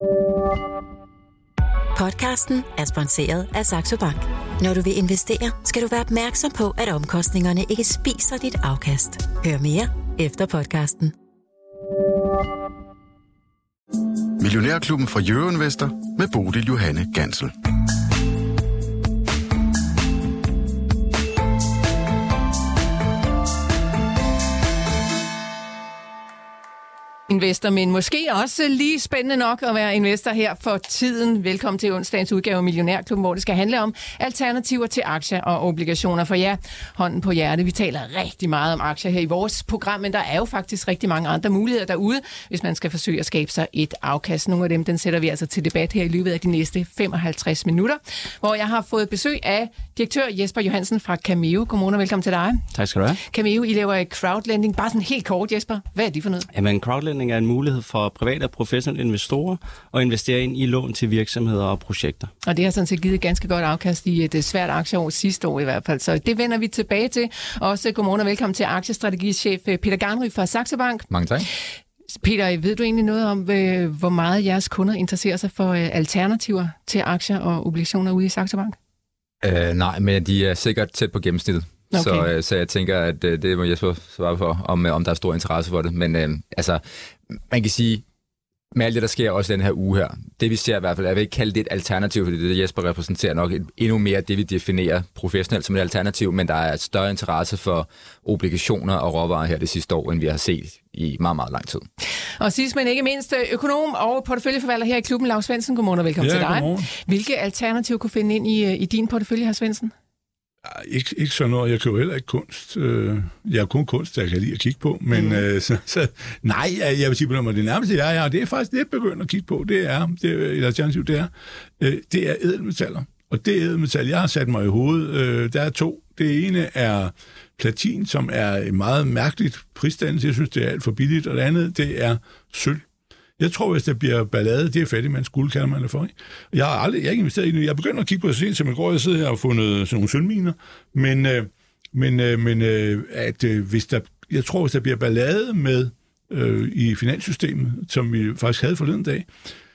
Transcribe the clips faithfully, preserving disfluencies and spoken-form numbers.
Podcasten er sponsoreret af Saxo Bank. Når du vil investere, skal du være opmærksom på, at omkostningerne ikke spiser dit afkast. Hør mere efter podcasten. Millionærklubben fra Euroinvestor med Bodil Johanne Gansel. Investor, men måske også lige spændende nok at være investor her for tiden. Velkommen til onsdagens udgave af Millionærklubben, hvor det skal handle om alternativer til aktier og obligationer. For ja, hånden på hjertet, vi taler rigtig meget om aktier her i vores program, men der er jo faktisk rigtig mange andre muligheder derude, hvis man skal forsøge at skabe sig et afkast. Nogle af dem, den sætter vi altså til debat her i løbet af de næste femoghalvtreds minutter, hvor jeg har fået besøg af direktør Jesper Johansen fra Cameo. Godmorgen og velkommen til dig. Tak skal du have. Cameo, I laver crowdlending. Bare sådan helt kort, Jesper. Hvad er det for noget? Jamen, crowdlending er en mulighed for private og professionelle investorer at investere ind i lån til virksomheder og projekter. Og det har sådan set givet et ganske godt afkast i et svært aktieår sidste år i hvert fald, så det vender vi tilbage til. Også godmorgen og velkommen til aktiestrategichef Peter Garnry fra Saxo Bank. Mange tak. Peter, ved du egentlig noget om, hvor meget jeres kunder interesserer sig for alternativer til aktier og obligationer ude i Saxo Bank? Uh, nej, men de er sikkert tæt på gennemsnittet. Okay. Så, så jeg tænker, at det må jeg så svare for, om, om der er stor interesse for det. Men øh, altså, man kan sige, med alt det, der sker også den her uge her, det vi ser i hvert fald, jeg vil ikke kalde det et alternativ, fordi det Jesper repræsenterer nok et, endnu mere det, vi definerer professionelt som et alternativ, men der er et større interesse for obligationer og råvarer her det sidste år, end vi har set i meget, meget lang tid. Og sidst, men ikke mindst, økonom og porteføljeforvalter her i klubben, Lars Svendsen. Godmorgen og velkommen ja, til dig. Godmorgen. Hvilke alternativer kunne finde ind i, i din portefølje, her Svendsen? Ikke, ikke sådan noget. Jeg køber heller ikke kunst. Jeg er kun kunst, jeg kan lide at kigge på. Men mm. så, så, nej, jeg vil sige på noget, det nærmeste jeg er, og det er faktisk det, jeg begynder at kigge på. Det er, det er et alternativ, det er, det er ædelmetaller. Og det ædelmetal, jeg har sat mig i hovedet, der er to. Det ene er platin, som er et meget mærkeligt prisdannelse. Jeg synes, det er alt for billigt. Og det andet, det er sølv. Jeg tror, hvis der bliver ballade, det er fattigmands guld, kalder man det for. Ikke? Jeg har aldrig, jeg har ikke investeret i det. Jeg begynder at kigge på det sent, som i går, jeg sidder her og har fundet sådan nogle sølvminer. Men, øh, men, øh, men øh, at, øh, hvis der, jeg tror, hvis der bliver ballade med øh, i finanssystemet, som vi faktisk havde forleden dag,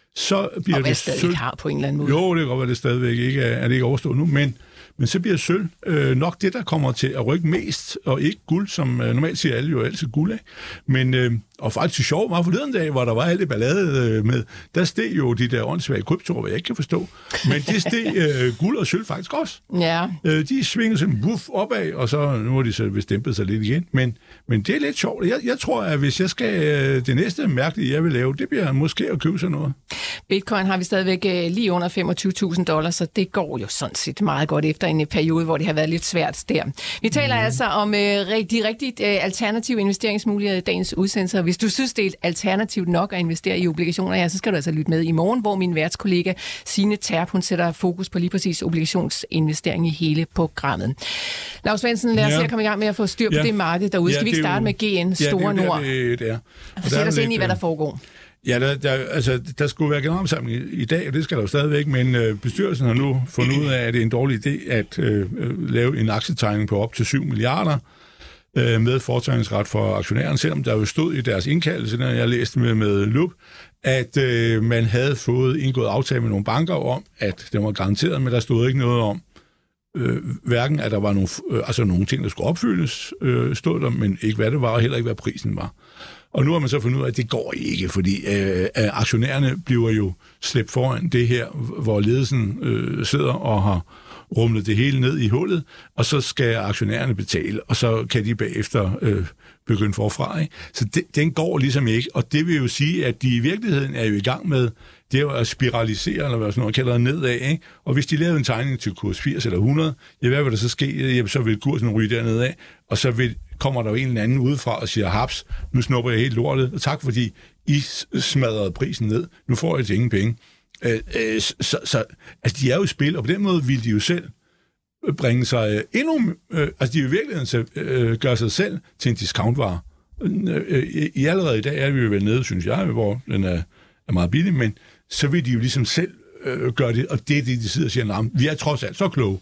så bliver og det stadig sølv. har på en eller anden måde. Jo, det kan godt være, det stadigvæk ikke er, er det ikke overstået nu, men Men så bliver sølv øh, nok det, der kommer til at rykke mest, og ikke guld, som øh, normalt siger alle jo altid guld af. Men, øh, og faktisk sjovt var forleden dag, hvor der var alt det ballade øh, med, der steg jo de der åndssvage kryptorer, hvad jeg ikke kan forstå. Men det steg øh, guld og sølv faktisk også. Ja. Øh, de svingede sådan buff opad, og så nu har de så vist dæmpet sig lidt igen. Men, men det er lidt sjovt. Jeg, jeg tror, at hvis jeg skal, øh, det næste mærkelige, jeg vil lave, det bliver måske at købe sådan noget. Bitcoin har vi stadigvæk øh, lige under femogtyve tusind dollars, så det går jo sådan set meget godt efter en periode, hvor det har været lidt svært der. Vi taler mm. altså om øh, de rigtigt øh, alternative investeringsmuligheder i dagens udsendelser. Hvis du synes, det er et alternativt nok at investere i obligationer, ja, så skal du altså lytte med i morgen, hvor min værtskollega Signe Terp, hun sætter fokus på lige præcis obligationsinvestering i hele programmet. Lars Svendsen, lad os ja. se at komme i gang med at få styr på ja. det marked derude. Skal ja, vi ikke starte jo... med G N, Store ja, Nord? Det, det er. Og sæt os ind i, hvad der foregår. Ja, der, der, altså, der skulle være generalforsamling i, i dag, og det skal der jo stadigvæk, men øh, bestyrelsen har nu fundet ud af, at det er en dårlig idé at øh, lave en aktietegning på op til syv milliarder øh, med fortegningsret for aktionæren, selvom der jo stod i deres indkaldelse, når jeg læste med, med lup, at øh, man havde fået indgået aftale med nogle banker om, at det var garanteret, men der stod ikke noget om, øh, hverken at der var nogle, øh, altså nogle ting, der skulle opfyldes, øh, stod der, men ikke hvad det var, og heller ikke hvad prisen var. Og nu har man så fundet ud af, at det går ikke, fordi øh, aktionærerne bliver jo slæbt foran det her, hvor ledelsen øh, sidder og har rumlet det hele ned i hullet, og så skal aktionærerne betale, og så kan de bagefter øh, begynde forfra. Ikke? Så det, den går ligesom ikke, og det vil jo sige, at de i virkeligheden er jo i gang med det er jo at spiralisere, eller hvad sådan noget, kalder det nedad, ikke? Og hvis de lavede en tegning til kurs firs eller hundrede, ja, hvad vil der så ske? Ja, så vil kursen ryge dernede af, og så vil, kommer der jo en eller anden udefra og siger, haps, nu snupper jeg helt lortet, og tak fordi I smadrede prisen ned, nu får jeg til ingen penge. Øh, øh, så, så, altså, de er jo i spil, og på den måde vil de jo selv bringe sig endnu, øh, altså de vil i virkeligheden øh, gøre sig selv til en discountvare. Øh, i, I allerede i dag er vi jo vel nede, synes jeg, hvor den er, er meget billig, men så vil de jo ligesom selv øh, gøre det, og det er det, de sidder og siger, vi er trods alt så kloge,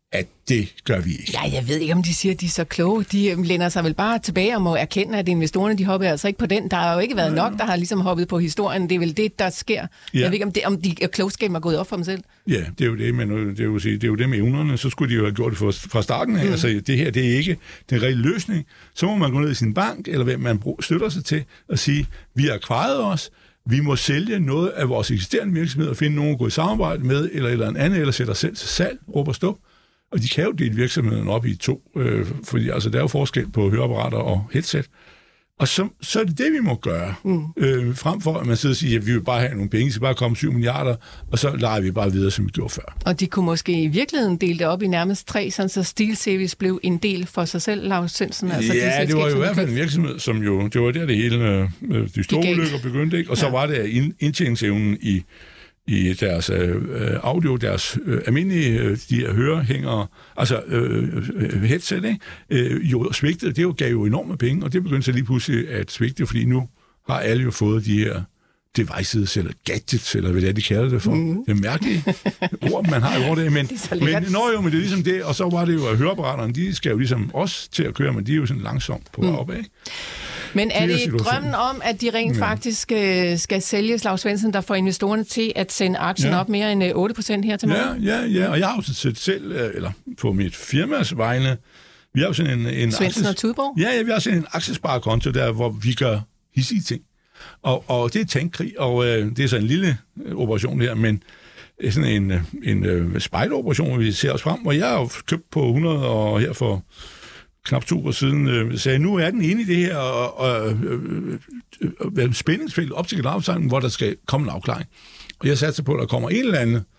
at det gør vi ikke. Ja, jeg ved ikke, om de siger, at de er så kloge. De læner sig vel bare tilbage og må erkende, at investorerne, de hopper altså ikke på den. Der har jo ikke været nok, der har ligesom hoppet på historien. Det er vel det, der sker. Ja. Jeg ved ikke, om, det, om de klogskaben er gået op for dem selv. Ja, det er jo det, men det er jo, det er jo det med evnerne. Så skulle de jo have gjort det fra starten af. Mm. Altså, det her, det er ikke den reelle løsning. Så må man gå ned i sin bank, eller hvem man støtter sig til, og sige, vi har akvaret os, vi må sælge noget af vores eksisterende virksomhed og finde nogen at gå i samarbejde med, eller, eller en anden, eller sætte os selv til salg, råb og stop. Og de kan jo dele virksomheden op i to, øh, fordi altså, der er jo forskel på høreapparater og headset. Og så, så er det det, vi må gøre, mm. øh, frem for at man sidder og siger, at vi vil bare have nogle penge, vi skal bare komme syv milliarder, og så leger vi bare videre, som vi gjorde før. Og de kunne måske i virkeligheden dele det op i nærmest tre, sådan så SteelSeries blev en del for sig selv, Lars Svendsen. Altså ja, det, det var jo i hvert fald en virksomhed, som jo, det var der det hele, øh, de store ulykker begyndte, ikke? Og så ja. var det indtjeningsevnen i i deres øh, audio, deres øh, almindelige øh, de her hørehængere, altså øh, øh, headset, ikke? Øh, jo svigtede, det jo gav jo enorme penge, og det begyndte så lige pludselig at svigte, fordi nu har alle jo fået de her devices, eller gadgets, eller hvad det er, de kalder det for. Mm. Det er mærkelige ord, man har i ordet, men, men, nå jo, men det er ligesom det, og så var det jo, at høreapparaterne, de skal jo ligesom også til at køre, men de er jo sådan langsomt på mm. opad, ikke? Men er det drømmen om, at de rent ja. faktisk øh, skal sælge, Lars Svendsen, der får investorerne til at sende aktien ja. op mere end otte procent her til morgen? Ja, ja, ja, og jeg har jo set selv, eller på mit firmas vegne, vi har jo sådan en... en Svendsen og Tudborg? Ja, ja, vi har sådan en aktiesparekonto der, hvor vi gør hissige ting. Og, og det er tankkrig, og øh, det er så en lille operation her, men sådan en, en øh, spejloperation, hvor vi ser os frem, og jeg har jo købt på hundrede, og her for knap to år siden, øh, sagde, nu er den ene i det her og, og, øh, øh, spændingsfelt op til generalforsamlingen, hvor der skal komme en afklaring. Og jeg satte på, at der kommer en eller anden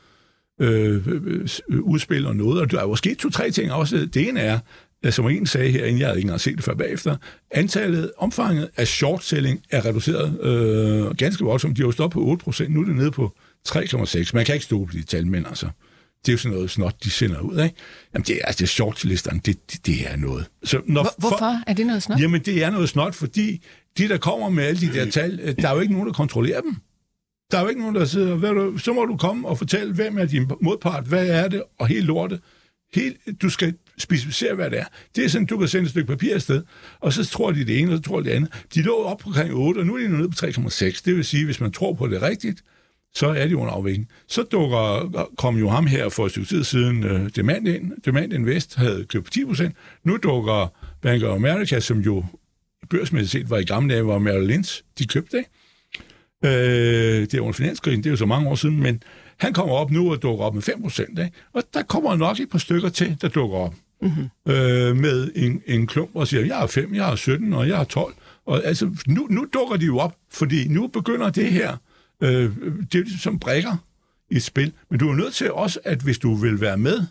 øh, øh, udspil og noget, og der er jo sket to-tre ting også. Det ene er, som en sagde herinde, jeg havde ikke engang set det før bagefter, antallet, omfanget af short-selling er reduceret øh, ganske voldsomt. De har jo stoppet på otte procent, nu er det nede på tre komma seks. Man kan ikke stole på de tal, men altså, det er jo sådan noget snot, de sender ud, ikke? Jamen, det er, altså, det er short-listerne, det, det, det er noget. Så når Hvor, hvorfor for, er det noget snot? Jamen, det er noget snot, fordi de, der kommer med alle de der tal, der er jo ikke nogen, der kontrollerer dem. Der er jo ikke nogen, der sidder, hvad du, så må du komme og fortælle, hvem er din modpart, hvad er det, og helt lortet. Helt, du skal specificere, hvad det er. Det er sådan, du kan sende et stykke papir afsted, og så tror de det ene, og så tror de det andet. De lå op på omkring otte, og nu er de nede på tre komma seks. Det vil sige, hvis man tror på det rigtigt, så er de under afvikling. Så dukker, kom jo ham her for et stykke tid siden, uh, Demand ind. Demand Invest havde købt ti procent. Nu dukker Bank of America, som jo børsmæssigt set var i gamle dage, var Merrill Lynch, de købte det. Uh, det er under finanskrisen, det er jo så mange år siden, men han kommer op nu og dukker op med fem procent. Ikke? Og der kommer nok et par stykker til, der dukker op mm-hmm. øh, med en, en klump og siger, jeg har fem, jeg har sytten, og jeg har tolv. Og altså, nu, nu dukker de jo op, fordi nu begynder det her, øh, det er som brikker i et spil. Men du er nødt til også, at hvis du vil være med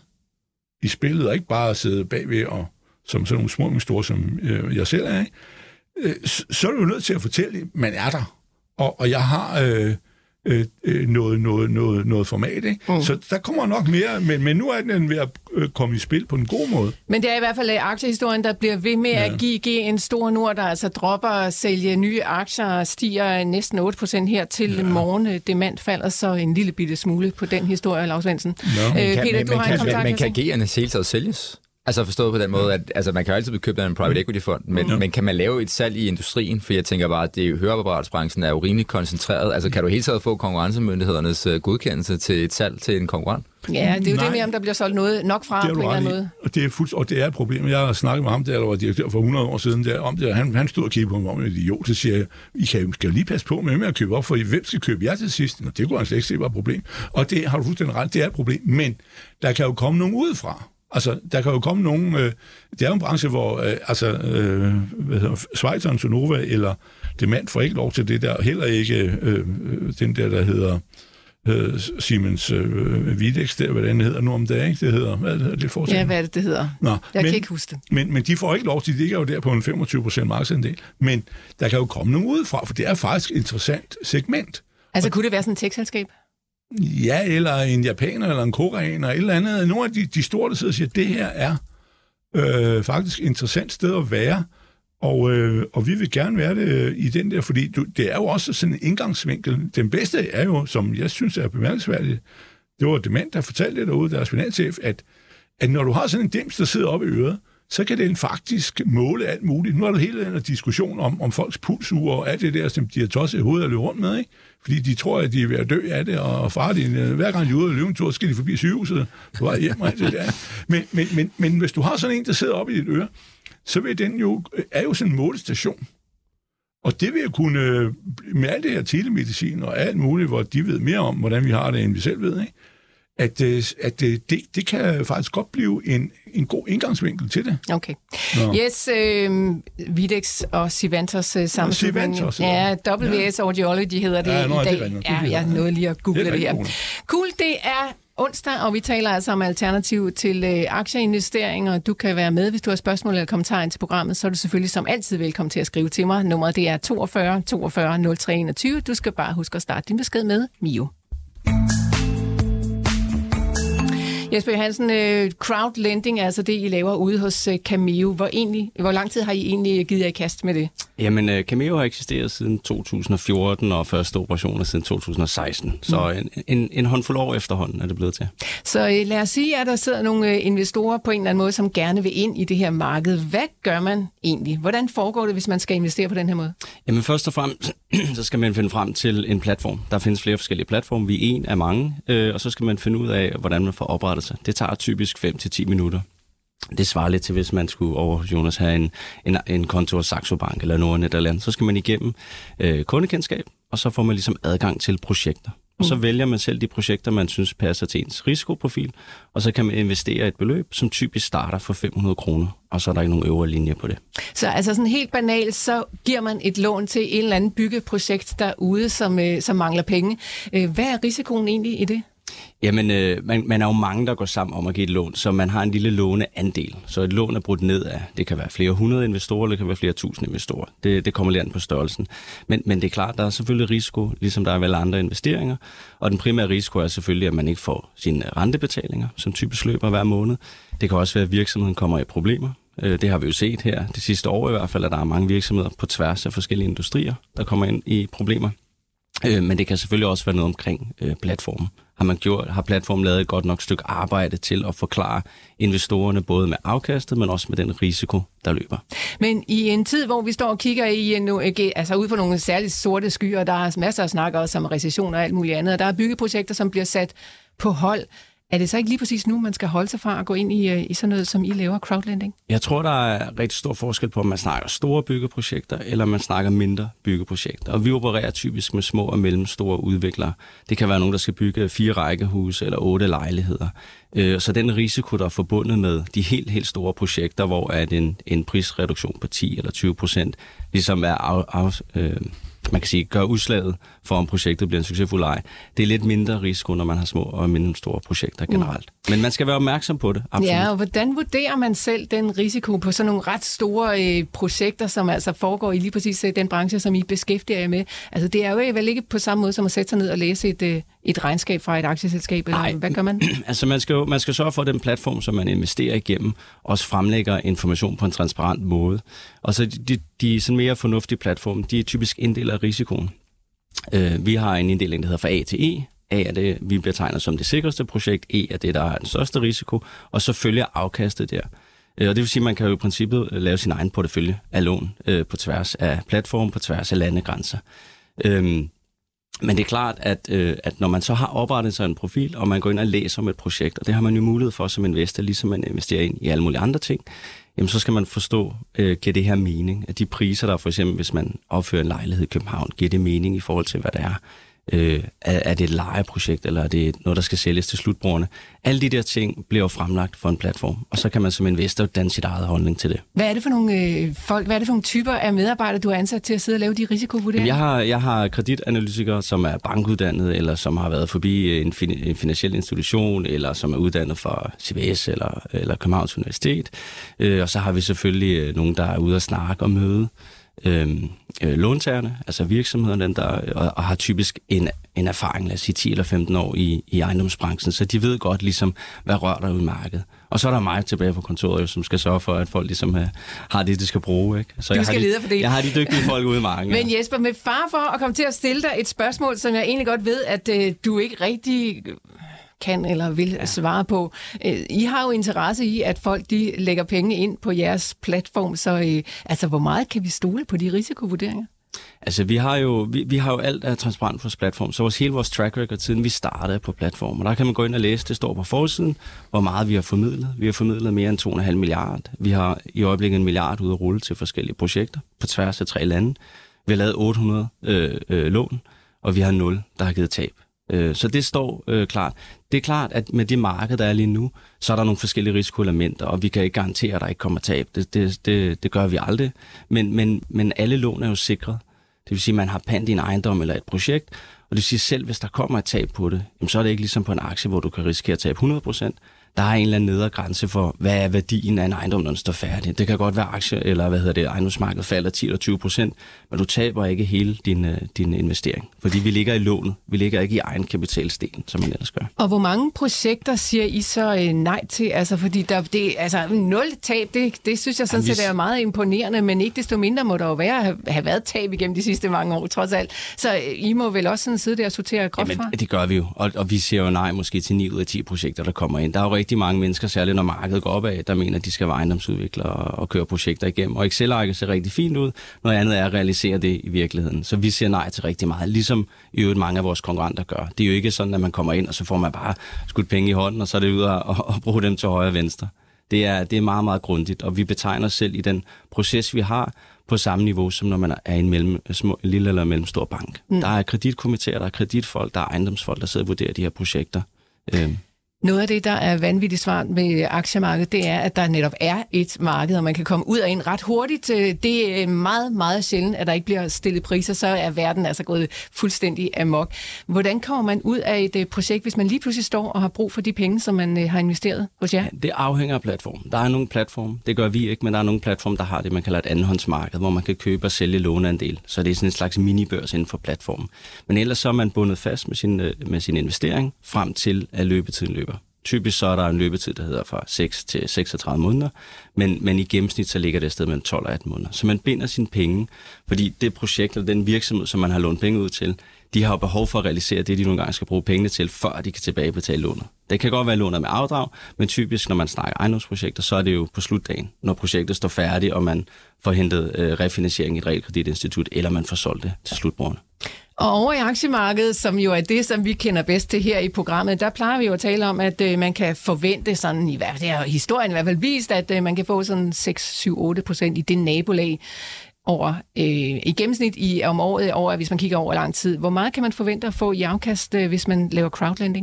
i spillet, og ikke bare sidde bagved, og som sådan nogle små investorer, som øh, jeg selv er, ikke? Øh, så, så er du nødt til at fortælle, at man er der. Og, og jeg har... Øh, Øh, noget, noget, noget, noget format, ikke? Mm. Så der kommer nok mere, men, men nu er den ved at øh, komme i spil på en god måde. Men det er i hvert fald aktiehistorien, der bliver ved med ja. at give, give en stor nord, der altså dropper at sælge nye aktier, stiger næsten otte procent her til ja. morgen. Demand falder så en lille bitte smule på den historie, Lars Svendsen. No. Øh, Peter, men, du men, har kan, en kontakt. Men kan G'erne hele taget sælges? Altså forstået på den måde, at altså, man kan jo altid blive købt af en private equity fond, men, ja. men kan man lave et salg i industrien? For jeg tænker bare, at det høreapparatsbranchen er jo rimelig koncentreret. Altså kan du hele taget få konkurrencemyndighedernes uh, godkendelse til et salg til en konkurrent? Ja, det er jo Nej. det med, om der bliver solgt noget nok fra på en eller anden måde. Og det er fuldt, og det er et problem. Jeg har snakket med ham, der var direktør for hundrede år siden, der, om det, han, han stod og kiggede på mig om en idiot, så siger jeg, I kan, skal jo lige passe på med, med at købe op, for hvem skal købe jer til sidst? Nå, det kunne han slet ikke se var et problem. Og det har du fuldstændig ret, det er et problem, men der kan jo komme nogen udefra. Altså, der kan jo komme nogen... Øh, det er jo en branche, hvor øh, altså, øh, hvad hedder, Schweizeren, Sonova eller Demand får ikke lov til det der. Heller ikke øh, den der, der hedder øh, Siemens øh, Videx, der, hvad den hedder nu om dagen. Det hedder... Hvad hedder det for? Ja, hvad er det, det hedder? Nå, jeg men, kan ikke huske det. Men, men de får ikke lov til det. De ligger jo der på en femogtyve procent markedsandel. Men der kan jo komme nogen udefra, for det er faktisk et interessant segment. Altså, og, kunne det være sådan et tech-selskab? Ja, eller en japaner, eller en koreaner, eller et eller andet. Nogle af de, de store, der sidder og siger, at det her er øh, faktisk et interessant sted at være, og, øh, og vi vil gerne være det øh, i den der, fordi du, det er jo også sådan en indgangsvinkel. Den bedste er jo, som jeg synes er bemærkelsesværdigt, det var Demand, der fortalte det derude, deres finanschef, at, at når du har sådan en dims, der sidder oppe i øret, så kan den faktisk måle alt muligt. Nu er der hele den diskussion om, om folks pulsure og alt det der, som de har tosset i hovedet at løbe rundt med, ikke? Fordi de tror, at de er ved at dø af det, og far, de, hver gang de er ude og løbe en tur, skal de forbi sygehuset på vej hjem og alt det der. Men, men, men, men hvis du har sådan en, der sidder oppe i dit øre, så vil den jo, er jo sådan en målestation. Og det vil jo kunne, med alt det her telemedicin og alt muligt, hvor de ved mere om, hvordan vi har det, end vi selv ved, ikke? At, at det, det kan faktisk godt blive en, en god indgangsvinkel til det. Okay. Nå. Yes, øh, Videx og Sivantos øh, sammenslutning. Ja, W S ja. Audiology hedder det ja, i nå, dag. Det ja, jeg nåede lige at google det, det her. Cool. cool, det er onsdag, og vi taler altså om alternativ til øh, aktieinvesteringer. Du kan være med, hvis du har spørgsmål eller kommentarer ind til programmet, så er du selvfølgelig som altid velkommen til at skrive til mig. Nummeret det er toogfyrre toogfyrre nul tre enogtyve. Du skal bare huske at starte din besked med Mio. Jesper Johansen, uh, crowdlending er altså det, I laver ude hos uh, Cameo. Hvor, egentlig, hvor lang tid har I egentlig givet jer i kast med det? Jamen, uh, Cameo har eksisteret siden to tusind og fjorten, og første operationer siden to tusind og seksten. Så mm. en, en, en håndfuld år efterhånden er det blevet til. Så uh, lad os sige, at der sidder nogle uh, investorer på en eller anden måde, som gerne vil ind i det her marked. Hvad gør man egentlig? Hvordan foregår det, hvis man skal investere på den her måde? Jamen, først og fremmest, så skal man finde frem til en platform. Der findes flere forskellige platforme. Vi er en af mange, uh, og så skal man finde ud af, hvordan man får oprettet sig. Det tager typisk fem til ti minutter. Det svarer lidt til, hvis man skulle over Jonas have en, en, en konto af Saxo Bank eller Nordnet eller andet. Så skal man igennem øh, kundekendskab, og så får man ligesom adgang til projekter. Og så vælger man selv de projekter, man synes passer til ens risikoprofil, og så kan man investere et beløb, som typisk starter for fem hundrede kroner, og så er der ikke nogen øvre linje på det. Så altså sådan helt banalt, så giver man et lån til en eller anden byggeprojekt derude, som, øh, som mangler penge. Øh, hvad er risikoen egentlig i det? Jamen, øh, man, man er jo mange, der går sammen om at give et lån, så man har en lille låneandel. Så et lån er brudt ned af, det kan være flere hundrede investorer, eller det kan være flere tusind investorer. Det, det kommer lidt an på størrelsen. Men, men det er klart, der er selvfølgelig risiko, ligesom der er vel andre investeringer. Og den primære risiko er selvfølgelig, at man ikke får sine rentebetalinger, som typisk løber hver måned. Det kan også være, at virksomheden kommer i problemer. Det har vi jo set her det sidste år i hvert fald, at der er mange virksomheder på tværs af forskellige industrier, der kommer ind i problemer. Men det kan selvfølgelig også være noget omkring øh, platformen. Har man gjort, har platformen lavet et godt nok stykke arbejde til at forklare investorerne både med afkastet, men også med den risiko, der løber. Men i en tid, hvor vi står og kigger i nu, altså ude på nogle særligt sorte skyer, der er masser af snakker også om recession og alt muligt andet, og der er byggeprojekter, som bliver sat på hold. Er det så ikke lige præcis nu, man skal holde sig fra at gå ind i, i sådan noget, som I laver, crowdlending? Jeg tror, der er rigtig stor forskel på, om man snakker store byggeprojekter, eller man snakker mindre byggeprojekter. Og vi opererer typisk med små og mellemstore udviklere. Det kan være nogen, der skal bygge fire rækkehuse eller otte lejligheder. Så den risiko, der er forbundet med de helt, helt store projekter, hvor at en, en prisreduktion på ti eller tyve procent ligesom er af, af, øh, man kan sige, gør udslaget for, om projektet bliver en succesfuld ej. Det er lidt mindre risiko, når man har små og mellemstore projekter generelt. Mm. Men man skal være opmærksom på det, absolut. Ja, og hvordan vurderer man selv den risiko på sådan nogle ret store øh, projekter, som altså foregår i lige præcis den branche, som I beskæftiger jer med? Altså, det er jo vel ikke på samme måde som at sætte sig ned og læse et, øh, et regnskab fra et aktieselskab, eller Nej. Hvad gør man? Altså, man skal jo man skal sørge for, at den platform, som man investerer igennem, også fremlægger information på en transparent måde. Og så de, de sådan mere fornuftige platforme, de er typisk inddelt af risikoen. Uh, vi har en inddeling, der hedder fra A til E. A er det, vi betegner som det sikreste projekt. E er det, der har den største risiko. Og så følger afkastet der. Uh, og det vil sige, at man kan jo i princippet lave sin egen portefølje af lån uh, på tværs af platformen, på tværs af landegrænser. Uh, Men det er klart, at, øh, at når man så har oprettet sig en profil, og man går ind og læser om et projekt, og det har man jo mulighed for som investor, ligesom man investerer ind i alle mulige andre ting, jamen så skal man forstå, øh, giver det her mening? At de priser, der for eksempel, hvis man opfører en lejlighed i København, giver det mening i forhold til, hvad det er? Øh, er, er det et lejeprojekt, eller er det noget, der skal sælges til slutbrugerne? Alle de der ting bliver jo fremlagt for en platform, og så kan man som investor danne sit eget holdning til det. Hvad er det for nogle øh, folk, hvad er det for nogle typer af medarbejdere, du har ansat til at sidde og lave de risikovurderinger? Jeg har, jeg har kreditanalytikere, som er bankuddannet, eller som har været forbi en, fin, en finansiel institution, eller som er uddannet fra C B S eller, eller Københavns Universitet. Øh, og så har vi selvfølgelig nogen, der er ude at snakke og møde Øhm, øh, låntagerne, altså virksomhederne, der og, og har typisk en, en erfaring, lad os sige ti eller femten år i, i ejendomsbranchen, så de ved godt ligesom, hvad rører der ud i markedet. Og så er der mig tilbage på kontoret, som skal sørge for, at folk ligesom uh, har det, de skal bruge. Ikke? Så du jeg skal har lede for det. Jeg har de dygtige folk ude i marken. Men Jesper, med far for at komme til at stille dig et spørgsmål, som jeg egentlig godt ved, at uh, du ikke rigtig kan eller vil ja. svare på. I har jo interesse i, at folk de lægger penge ind på jeres platform, så øh, altså, hvor meget kan vi stole på de risikovurderinger? Altså, vi har jo, vi, vi har jo alt af transparent på vores platform, så vores, hele vores track record, siden vi startede på platformen, og der kan man gå ind og læse, det står på forsiden, hvor meget vi har formidlet. Vi har formidlet mere end to komma fem milliarder. Vi har i øjeblikket en milliard ude at rulle til forskellige projekter på tværs af tre lande. Vi har lavet otte hundrede øh, øh, lån, og vi har nul, der har givet tab. Øh, så det står øh, klart. Det er klart, at med det marked, der er lige nu, så er der nogle forskellige risikoelementer, og vi kan ikke garantere, at der ikke kommer tab. Det, det, det, det gør vi aldrig. Men, men, men alle lån er jo sikret. Det vil sige, at man har pant i en ejendom eller et projekt, og det vil sige, selv hvis der kommer et tab på det, jamen, så er det ikke ligesom på en aktie, hvor du kan risikere at tabe hundrede procent. Der er en eller anden nedre grænse for, hvad er værdien af en ejendom, når den står færdig. Det kan godt være aktie, eller hvad hedder det, ejendomsmarkedet falder ti eller tyve procent, men du taber ikke hele din, din investering. Fordi vi ligger i lånet, vi ligger ikke i egenkapitalsdelen, som man ellers gør. Og hvor mange projekter siger I så øh, nej til? Altså, fordi der, det, altså, nul tab, det, det synes jeg sådan set er meget imponerende, men ikke desto mindre må der jo være, have, have været tab igennem de sidste mange år, trods alt. Så øh, I må vel også sådan sidde der og sortere groft fra? Det gør vi jo, og, og vi siger jo nej måske til ni ud af ti projekter, der kommer ind. Der er jo rigtig mange mennesker, særligt når markedet går opad, der mener, at de skal være ejendomsudviklere og, og køre projekter igennem. Og Excel-arket ser rigtig fint ud, noget andet er at realisere det i virkeligheden. Så vi siger nej til rigtig meget, ligesom i øvrigt mange af vores konkurrenter gør. Det er jo ikke sådan, at man kommer ind, og så får man bare skudt penge i hånden, og så er det ud at og, og bruge dem til højre og venstre. Det er, det er meget, meget grundigt, og vi betegner os selv i den proces, vi har, på samme niveau, som når man er i en, mellem, små, en lille eller mellemstor bank. Mm. Der er kreditkomiteer, der er kreditfolk, der er ejendomsfolk, der sidder og vurderer de her projekter. Øhm. Noget af det, der er vanvittigt smart med aktiemarkedet, det er, at der netop er et marked, og man kan komme ud og ind ret hurtigt. Det er meget, meget sjældent, at der ikke bliver stillet priser, så er verden altså gået fuldstændig amok. Hvordan kommer man ud af et projekt, hvis man lige pludselig står og har brug for de penge, som man har investeret hos jer? Det afhænger af platformen. Der er nogle platforme, det gør vi ikke, men der er nogle platforme, der har det, man kalder et andenhåndsmarked, hvor man kan købe og sælge låneandel. Så det er sådan en slags minibørs inden for platformen. Men ellers så er man bundet fast med sin, med sin investering frem til, at løbetiden løber. Typisk så er der en løbetid, der hedder fra seks til seksogtredive måneder, men, men i gennemsnit så ligger det et sted mellem tolv og atten måneder. Så man binder sine penge, fordi det projekt eller den virksomhed, som man har lånt penge ud til, de har jo behov for at realisere det, de nogle gange skal bruge pengene til, før de kan tilbagebetale lånet. Det kan godt være lånet med afdrag, men typisk, når man snakker ejendomsprojekter, så er det jo på slutdagen, når projektet står færdigt, og man får hentet øh, refinansiering i et realkreditinstitut, eller man får solgt det til slutbrugerne. Og over i aktiemarkedet, som jo er det, som vi kender bedst til her i programmet, der plejer vi jo at tale om, at øh, man kan forvente sådan, i hvert fald, det har historien i hvert fald vist, at øh, man kan få sådan seks, syv, otte procent i det nabolag over, øh, i gennemsnit i, om året, over, hvis man kigger over lang tid. Hvor meget kan man forvente at få i afkast, øh, hvis man laver crowdlending?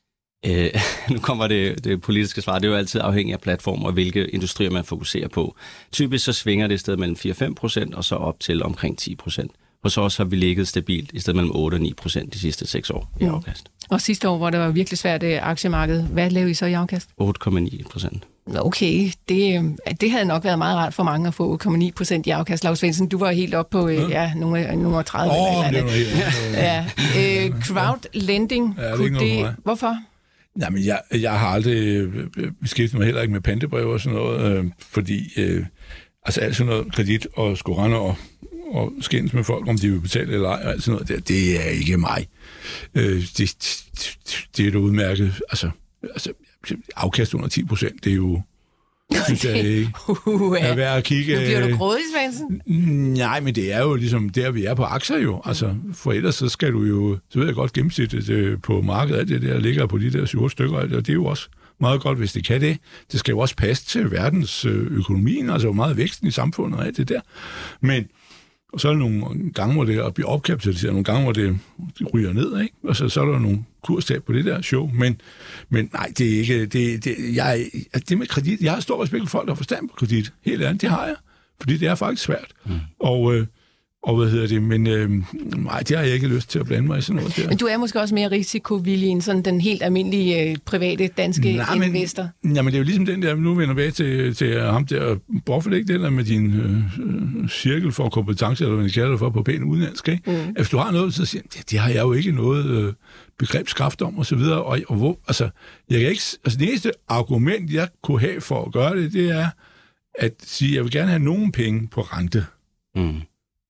Øh, nu kommer det, det politiske svar. Det er jo altid afhængigt af platform og hvilke industrier man fokuserer på. Typisk så svinger det et sted mellem fire til fem procent og så op til omkring ti procent. Hos os har vi ligget stabilt i stedet mellem otte og ni procent de sidste seks år i afkast. Og sidste år, hvor det var virkelig svært aktiemarked, hvad lavede I så i afkast? otte komma ni procent. Okay, det, det havde nok været meget rart for mange at få otte komma ni procent i afkast. Lars Svendsen, du var helt op på ja. Ja, nummer, nummer tredive. Åh, oh, det var helt... ja. øh, crowdlending, ja, det kunne det... Hvorfor? Jamen, jeg, jeg har aldrig beskæftiget mig heller ikke med pantebrev og sådan noget, øh, fordi øh, altså alt sådan noget kredit og skulle rende og og skændes med folk, om de vil betale eller ej, og alt sådan noget der, det er ikke mig. Øh, det, det, det er da udmærket. Altså, altså, afkast under ti procent, det er jo, synes jeg ikke, uh, er værd at kigge. Nu bliver du grådig, Svendsen. Nej, men det er jo ligesom der, vi er på aktier jo. Altså, for ellers så skal du jo, så ved jeg godt, gennemsnittet på markedet, alt det der ligger på de der syv stykker, og det er jo også meget godt, hvis det kan det. Det skal jo også passe til verdens økonomien, altså hvor meget væksten i samfundet og alt det der. Men og så er der nogle gange, hvor det bliver opkapitaliseret, nogle gange, hvor det, det ryger ned, ikke? Og så, så er der nogle kurstab på det der show. Men, men nej, det er ikke... Det, det, jeg, det med kredit, jeg har stor respekt for folk, der har forstand på kredit. Helt andet, det har jeg. Fordi det er faktisk svært. Mm. Og... Øh, Og hvad hedder det, men øh, nej, det har jeg ikke lyst til at blande mig i sådan noget der. Men du er måske også mere risikovillig end sådan den helt almindelige øh, private danske nej, men, investor? Jamen det er jo ligesom den der, nu vender jeg til, til ham der, Buffett, ikke? Den der med din øh, cirkel for kompetence, eller hvad man kalder det for, på pæn udenlandsk, ikke? Mm. Hvis du har noget, så siger det, det har jeg jo ikke noget øh, begrebskraft om, og så videre, og, og hvor, altså, jeg kan ikke, altså det eneste argument, jeg kunne have for at gøre det, det er at sige, at jeg vil gerne have nogen penge på rente. Mm.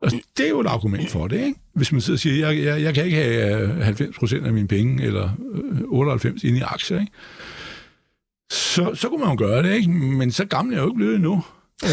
Og det er jo et argument for det, ikke? Hvis man sidder og siger, jeg, jeg, jeg kan ikke have halvfems procent af mine penge, eller otteoghalvfems procent inde i aktier, ikke? Så, så kunne man jo gøre det, ikke? Men så gammel er jeg jo ikke blevet endnu.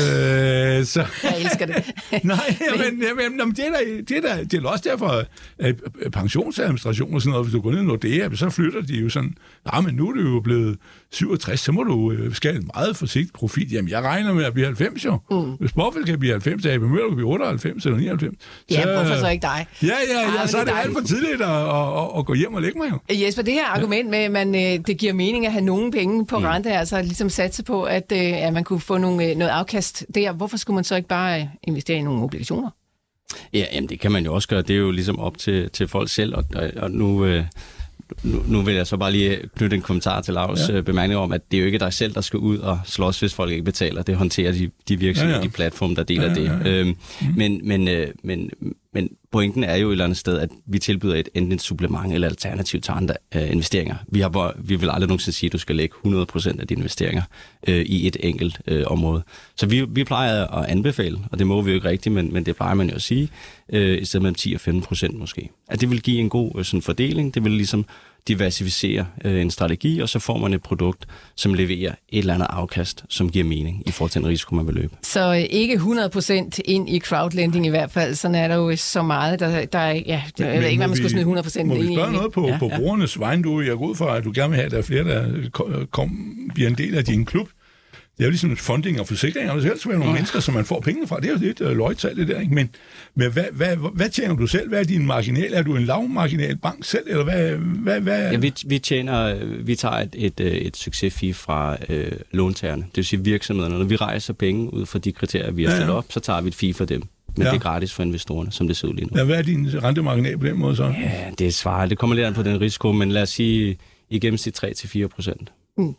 Øh, så... Jeg elsker det. Nej, men, men, men det, er der, det, er der, det er også derfor, at pensionsadministration og sådan noget, hvis du går ned i Nordea, så flytter de jo sådan, nej, men nu er du jo blevet syvogtres, så må du skale en meget forsigtig profit. Jamen, jeg regner med at blive halvfems, jo. Mm. Hvis Borgfeldt kan blive halvfems, så A P Møller kan blive otteoghalvfems eller nioghalvfems. Ja, så... hvorfor så ikke dig? Ja, ja, ja, ja så er det alt for tidligt at, at, at, at gå hjem og lægge mig, jo. Jesper, det her argument med, at man, det giver mening at have nogen penge på mm. rente, altså ligesom satse på, at, at man kunne få nogle, noget afkast der. Hvorfor skulle man så ikke bare investere i nogle obligationer? Ja, jamen det kan man jo også gøre. Det er jo ligesom op til, til folk selv, og, og nu, øh, nu, nu vil jeg så bare lige knytte en kommentar til Lars ja. bemærkning om, at det er jo ikke dig selv, der skal ud og slås, hvis folk ikke betaler. Det håndterer de, de virksomheder, ja, ja. de platforme, der deler ja, ja, ja. det. Øhm, mm. men, men, øh, men, men pointen er jo et eller andet sted, at vi tilbyder et enten et supplement eller alternativ til andre øh, investeringer. Vi, har bare, vi vil aldrig nogensinde sige, at du skal lægge hundrede procent af dine investeringer øh, i et enkelt øh, område. Så vi, vi plejer at anbefale, og det må vi jo ikke rigtigt, men, men det plejer man jo at sige, øh, i stedet mellem ti og femten procent måske. At det vil give en god øh, sådan fordeling, det vil ligesom diversificere øh, en strategi, og så får man et produkt, som leverer et eller andet afkast, som giver mening i forhold til en risiko, man vil løbe. Så øh, ikke hundrede procent ind i crowdlending i hvert fald, sådan er der jo så meget, der, der er, ja, men, jeg ved ikke, hvad man skulle smide hundrede procent ind i. Må vi spørge noget på, ja, på ja. brugernes vegne, du? Jeg går ud fra, at du gerne vil have, at der er flere, der kom, bliver en del af din klub. Det er jo ligesom et funding og forsikring, og det skal være nogle ja. mennesker, som man får pengene fra. Det er jo lidt uh, løjtalt, det der, ikke? Men, men hvad, hvad, hvad tjener du selv? Hvad er din marginal? Er du en lavmarginal bank selv, eller hvad? hvad, hvad? Ja, vi, vi tjener, vi tager et, et, et succesfee fra øh, låntagerne, det vil sige virksomhederne. Når vi rejser penge ud fra de kriterier, vi har stillet ja, ja. op, så tager vi et fee for dem. Men ja. det er gratis for investorerne, som det ser ud lige nu. Ja, hvad er din rentemarginal på den måde så? Ja, det er svaret. Det kommer lidt an på den risiko, men lad os sige i gennemsnit tre til fire procent. Mm.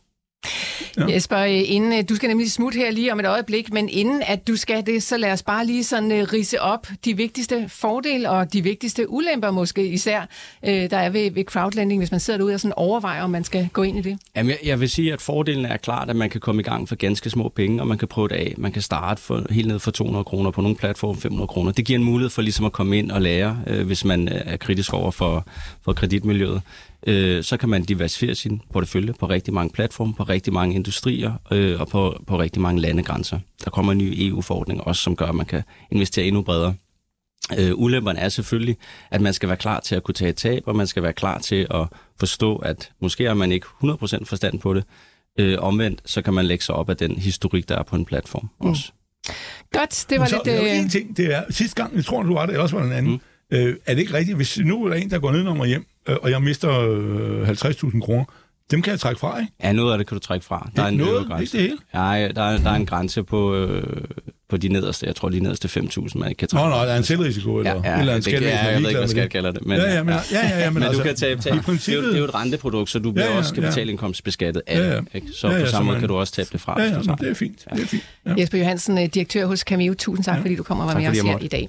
Ja. Jesper, inden, du skal nemlig smutte her lige om et øjeblik, men inden at du skal det, så lad os bare lige sådan uh, ridse op de vigtigste fordele og de vigtigste ulemper måske især, uh, der er ved, ved crowdlending, hvis man sidder derude og sådan overvejer, om man skal gå ind i det. Jamen, jeg, jeg vil sige, at fordelen er klart, at man kan komme i gang for ganske små penge, og man kan prøve det af. Man kan starte for, helt ned for to hundrede kroner på nogle platforme, fem hundrede kroner. Det giver en mulighed for ligesom at komme ind og lære, uh, hvis man er kritisk over for, for kreditmiljøet. Øh, så kan man diversificere sin portefølje på rigtig mange platforme, på rigtig mange industrier øh, og på, på rigtig mange landegrænser. Der kommer en ny E U-forordning også, som gør, at man kan investere endnu bredere. Øh, ulemperne er selvfølgelig, at man skal være klar til at kunne tage et tab, og man skal være klar til at forstå, at måske har man ikke hundrede procent forstand på det. Øh, omvendt, så kan man lægge sig op af den historik, der er på en platform også. Mm. Godt, det var så, lidt... Øh... En ting, det er, sidste gang, jeg tror, du var der, også var den anden. Mm. Øh, er det ikke rigtigt, hvis nu er der en, der går ned om og hjem, øh, og jeg mister øh, halvtreds tusind kroner, dem kan jeg trække fra, ikke? Ja, noget af det kan du trække fra. Der er en noget, ikke det hele? Ja, der er, der er en grænse på, øh, på de nederste, jeg tror de nederste fem tusind, man ikke kan trække fra. Nå, fra. nej, der er en selvrisiko, eller? Ja, ja, eller en det, ja, jeg ved ikke, hvad skat kalder det. Men, ja, ja, men, ja, ja, ja, men, men altså, du kan tabe, tabe. Princippet... Det, er jo, det er jo et renteprodukt, så du bliver ja, ja, også kapitalindkomstbeskattet af ja, ja. Ikke? Så ja, ja, på samme måde kan du også tabe det fra. Ja, ja, det er fint. Det er fint. Ja. Jesper Johansen, direktør hos Cameo, tusind tak, ja. fordi du kommer og var med os her i dag.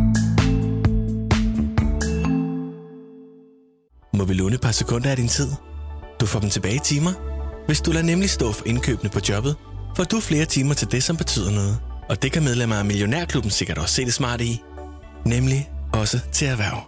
Må vi låne et par sekunder af din tid? Du får dem tilbage i timer. Hvis du lader nemlig stå for indkøbene på jobbet, får du flere timer til det, som betyder noget. Og det kan medlemmer af Millionærklubben sikkert også se det smarte i. Nemlig også til erhverv.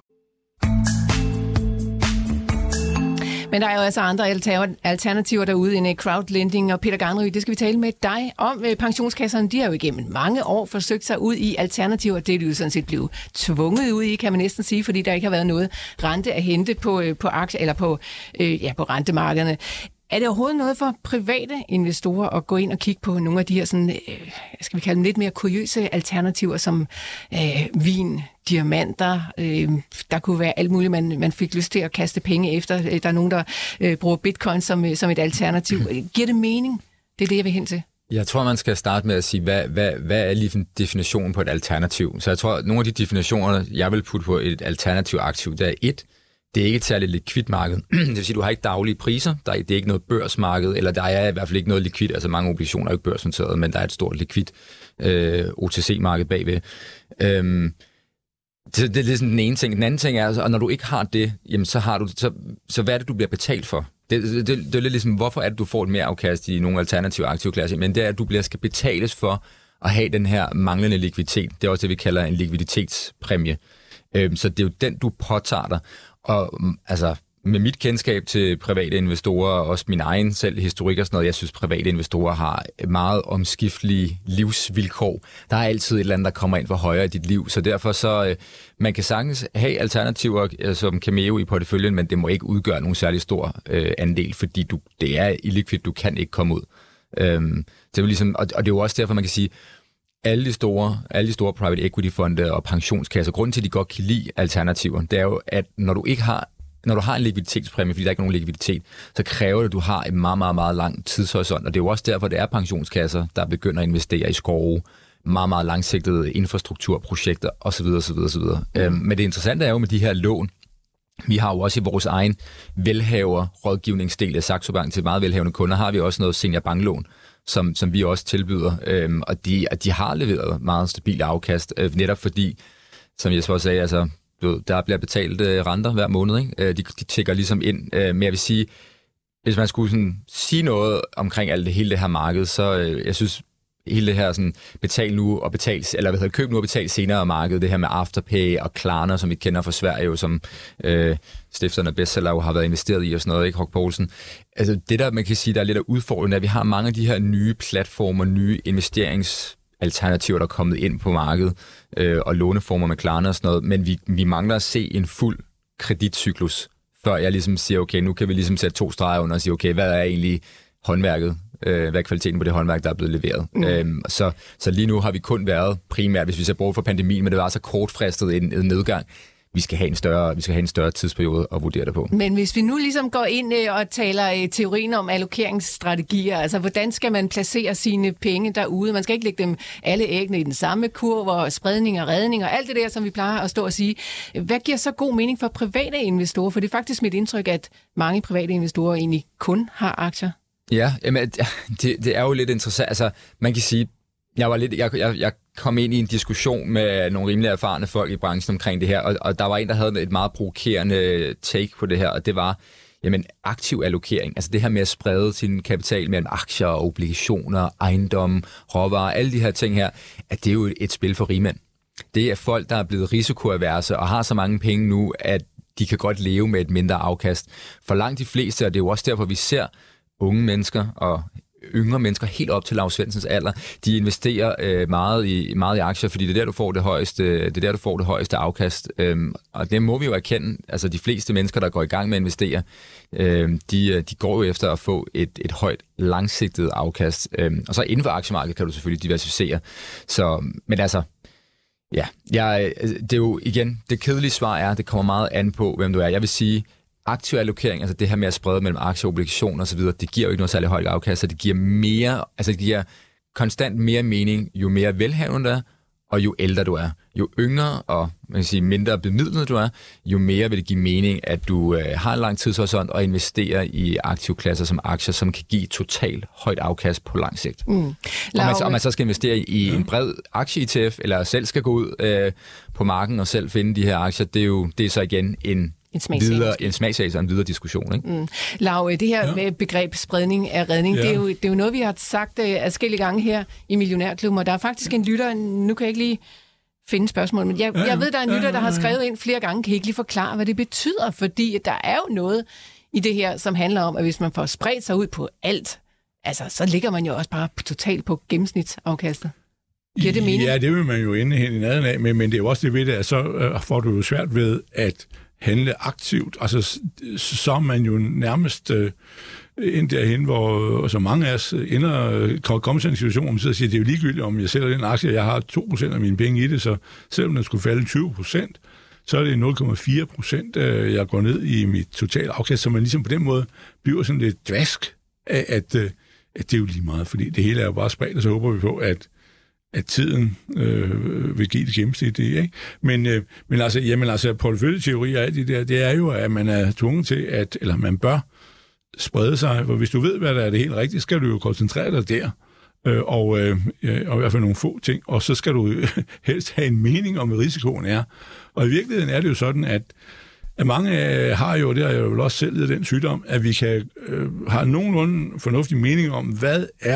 Men der er jo altså andre alternativer derude end crowdlending, og Peter Garnry, det skal vi tale med dig om. Pensionskasserne, de har jo igennem mange år forsøgt sig ud i alternativer. Det er de jo sådan set blevet tvunget ud i, kan man næsten sige, fordi der ikke har været noget rente at hente på, på aktier eller på, øh, ja, på rentemarkederne. Er det overhovedet noget for private investorer at gå ind og kigge på nogle af de her sådan, øh, skal vi kalde dem lidt mere kuriøse alternativer, som øh, vin, diamanter, øh, der kunne være alt muligt, man, man fik lyst til at kaste penge efter. Der er nogen, der øh, bruger bitcoin som, som et alternativ. Giver det mening? Det er det, jeg vil hen til. Jeg tror, man skal starte med at sige, hvad, hvad, hvad er lige definitionen på et alternativ? Så jeg tror, at nogle af de definitioner, jeg vil putte på et alternativ aktiv, det er et, det er ikke et særligt likvidt marked. Det vil sige, du har ikke daglige priser, der er, det er ikke noget børsmarked, eller der er i hvert fald ikke noget likvidt, altså mange obligationer er ikke børsnoteret, men der er et stort likvidt øh, O T C-marked bagved. Øhm, det, det er sådan den ene ting. Den anden ting er, altså, at når du ikke har det, jamen, så, har du, så, så hvad er det, du bliver betalt for? Det, det, det, det er lidt ligesom, hvorfor er det, du får et mere afkast i nogle alternative aktivklasser? Men det er, at du bliver, skal betales for at have den her manglende likviditet. Det er også det, vi kalder en likviditetspræmie. Øh, så det er jo den, du påtager dig. Og altså, med mit kendskab til private investorer, og også min egen selv historik og sådan noget, jeg synes, private investorer har meget omskiftelige livsvilkår. Der er altid et eller andet, der kommer ind for højere i dit liv, så derfor så, øh, man kan sagtens have alternativer øh, som Cameo i porteføljen, men det må ikke udgøre nogen særlig stor øh, andel, fordi du, det er illikvid, du kan ikke komme ud. Øhm, det er ligesom, og, og det er jo også derfor, man kan sige, alle de store, alle de store private equity-fonde og pensionskasser, grunden til, at de godt kan lide alternativer, det er jo, at når du ikke har Når du har en likviditetspræmie, fordi der ikke er nogen likviditet, så kræver det, at du har en meget, meget, meget lang tidshorisont. Og det er jo også derfor, det er pensionskasser, der begynder at investere i skove, meget, meget langsigtede infrastrukturprojekter osv. osv., osv. Mm. Øhm, men det interessante er jo med de her lån, vi har jo også i vores egen velhaver-rådgivningsdel af Saxo Bank til meget velhavende kunder, har vi også noget seniorbanklån, som, som vi også tilbyder. Øhm, og de, de har leveret meget stabile afkast, øh, netop fordi, som jeg så også sagde, altså, der bliver betalt øh, renter hver måned, ikke? Øh, de, de tjekker ligesom ind. Øh, men jeg vil sige, hvis man skulle sådan, sige noget omkring alt det hele det her marked, så øh, jeg synes, hele det her sådan, betal nu og betal, eller hvad hedder, køb nu og betal senere marked, det her med Afterpay og Klarna, som vi kender fra Sverige, jo, som øh, stifterne af Bestseller jo har været investeret i og sådan noget, ikke, Hawk Poulsen. Altså det der, man kan sige, der er lidt af udfordringen, er, at vi har mange af de her nye platformer, nye investerings alternativer, der er kommet ind på markedet, øh, og låneformer med Klarna og sådan noget, men vi, vi mangler at se en fuld kreditcyklus, før jeg ligesom siger, okay, nu kan vi ligesom sætte to streger under og sige, okay, hvad er egentlig håndværket? Øh, hvad er kvaliteten på det håndværk, der er blevet leveret? Mm. Øhm, så, så lige nu har vi kun været primært, hvis vi ser bort fra pandemien, men det var så kortfristet en, en nedgang. Vi skal have en større, vi skal have en større tidsperiode at vurdere det på. Men hvis vi nu ligesom går ind og taler teorien om allokeringsstrategier, altså hvordan skal man placere sine penge derude? Man skal ikke lægge dem alle æggene i den samme kurv, og spredning og redning og alt det der, som vi plejer at stå og sige. Hvad giver så god mening for private investorer? For det er faktisk mit indtryk, at mange private investorer egentlig kun har aktier. Ja, jamen, det, det er jo lidt interessant. Altså, man kan sige, Jeg, var lidt, jeg, jeg, jeg kom ind i en diskussion med nogle rimelig erfarne folk i branchen omkring det her, og, og der var en, der havde et meget provokerende take på det her, og det var, jamen, aktiv allokering. Altså det her med at sprede sin kapital mellem aktier, obligationer, ejendom, råvarer, alle de her ting her, at det er jo et spil for rigmænd. Det er folk, der er blevet risikoaverse og har så mange penge nu, at de kan godt leve med et mindre afkast. For langt de fleste, og det er jo også derfor, vi ser unge mennesker og yngre mennesker helt op til Lars Svendsens alder, de investerer øh, meget, i, meget i aktier, fordi det er der, du får det højeste, det er der, du får det højeste afkast. Øhm, og det må vi jo erkende. Altså de fleste mennesker, der går i gang med at investere, øh, de, de går jo efter at få et, et højt langsigtet afkast. Øhm, og så inden for aktiemarkedet kan du selvfølgelig diversificere. Så, men altså, ja, jeg, det er jo igen, det kedelige svar er, det kommer meget an på, hvem du er. Jeg vil sige, aktiv allokering, altså det her med at sprede mellem aktier, obligationer osv., det giver jo ikke noget særlig højt afkast, så det giver mere, altså det giver konstant mere mening, jo mere velhavende du er, og jo ældre du er. Jo yngre og man kan sige, mindre bemidlet du er, jo mere vil det give mening, at du øh, har en lang tidshorisont og investerer i aktivklasser som aktier, som kan give totalt højt afkast på lang sigt. Mm. Og, man, og man så skal investere i en bred aktie-E T F, eller selv skal gå ud øh, på marken og selv finde de her aktier, det er jo det er så igen en En smagsag. En smagsag og en videre diskussion, ikke? Mm. Lau, det her ja. begreb spredning af redning, ja. det, er jo, det er jo noget, vi har sagt uh, adskillige gange her i Millionærklubben, og der er faktisk en lytter, nu kan jeg ikke lige finde spørgsmål, men jeg, ja, jeg ved, der er en lytter, der har skrevet ind flere gange, kan I ikke lige forklare, hvad det betyder, fordi der er jo noget i det her, som handler om, at hvis man får spredt sig ud på alt, altså, så ligger man jo også bare totalt på gennemsnitsafkastet. Giver det mening? Ja, det vil man jo ende hen i naden af, men, men det er jo også det ved det, at så uh, får du jo svært ved at handle aktivt. Altså, så er man jo nærmest øh, ind derhen, hvor så mange af os ender, kan komme til en situation, hvor man sidder og siger, det er jo ligegyldigt, om jeg sælger den aktie, jeg har to procent af mine penge i det, så selvom den skulle falde tyve procent, så er det nul komma fire procent, øh, jeg går ned i mit totale afkast, så man ligesom på den måde bliver sådan lidt dvask af, at, øh, at det er jo lige meget, fordi det hele er jo bare spredt, og så håber vi på, at at tiden øh, vil give det gennemsnit det, ikke? Men, øh, men altså, jamen altså, porteføljeteori og alt det der, det er jo, at man er tvunget til, at, eller man bør sprede sig, for hvis du ved, hvad der er det helt rigtigt, skal du jo koncentrere dig der, øh, og, øh, og i hvert fald nogle få ting, og så skal du helst have en mening om, hvad risikoen er. Og i virkeligheden er det jo sådan, at, at mange har jo, det har jeg jo også selv den sygdom, at vi kan øh, have nogenlunde fornuftig mening om, hvad er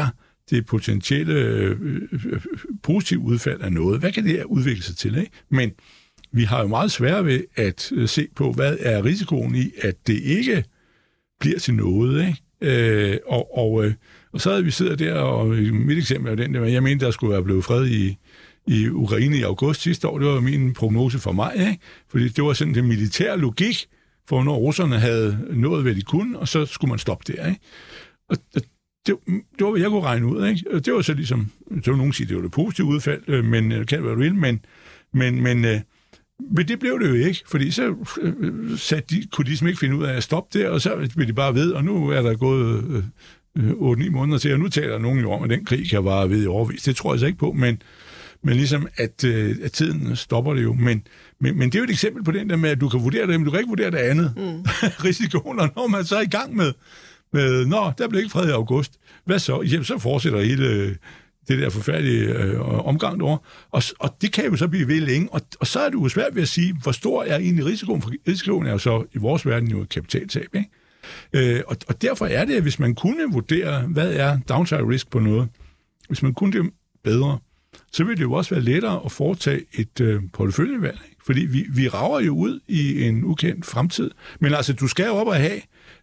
det potentielle øh, øh, positive udfald af noget. Hvad kan det her udvikle sig til? Ikke? Men vi har jo meget svært ved at øh, se på, hvad er risikoen i, at det ikke bliver til noget. Ikke? Øh, og, og, øh, og så havde vi siddet der, og mit eksempel er den der, jeg mente, der skulle være blevet fred i, i Ukraine i august sidste år. Det var min prognose for mig, ikke? Fordi det var sådan den militære logik, for når russerne havde nået, hvad de kunne, og så skulle man stoppe der. Ikke? Og det, det var, hvad jeg kunne regne ud. Ikke? Og det var så ligesom, så vil nogen sige, det var det positive udfald, men kan det være du vil, men, men, men, men det blev det jo ikke, fordi så satte de, kunne de ligesom ikke finde ud af at stoppe der, og så blev de bare ved, og nu er der gået øh, otte ni måneder til, og nu taler nogen jo om, at den krig kan bare ved i overvis. Det tror jeg så ikke på, men, men ligesom, at, øh, at tiden stopper det jo. Men, men, men det er jo et eksempel på den der med, at du kan vurdere det, men du kan ikke vurdere det andet. Mm. Risikoen, og når man så er i gang med, med nå, der blev ikke fred i august. Hvad så? Jamen, så fortsætter hele det der forfærdelige øh, omgang derovre. Og, og det kan jo så blive ved længe. Og, og så er det jo svært ved at sige, hvor stor er egentlig risikoen? For risikoen er jo så i vores verden jo et kapitaltab, ikke? Øh, og, og derfor er det, at hvis man kunne vurdere, hvad er downside risk på noget, hvis man kunne det bedre, så vil det jo også være lettere at foretage et øh, porteføljevalg. Ikke? Fordi vi, vi rager jo ud i en ukendt fremtid. Men altså, du skal jo op og have.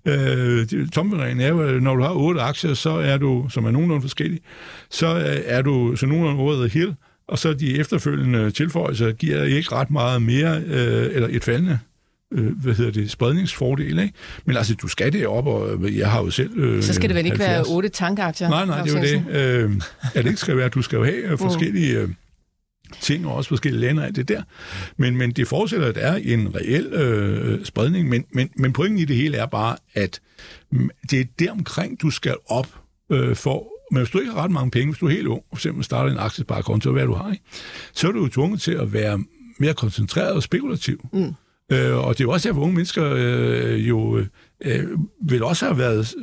Øh, Tommelreglen er jo, når du har otte aktier, så er du, som er nogenlunde forskellige, så er du så nogenlunde over the hill, og så de efterfølgende tilføjelser giver ikke ret meget mere, øh, eller et faldende øh, hvad hedder det, spredningsfordel, ikke? Men altså, du skal det op, og jeg har jo selv øh, så skal det vel ikke halvfjerds være otte tankaktier? Nej, nej, det er jo det. Øh, at det ikke skal være, du skal jo have forskellige øh, ting, og også forskellige lande af det der. Men, men det forudsætter, at der er en reel øh, spredning, men, men, men pointen i det hele er bare, at det er deromkring, du skal op øh, for. Men hvis du ikke har ret mange penge, hvis du er helt ung, for eksempel starter en aktiesparekonto, hvad du har, ikke? Så er du jo tvunget til at være mere koncentreret og spekulativ. Mm. Øh, og det er jo også derfor, unge mennesker øh, jo øh, vil også have været,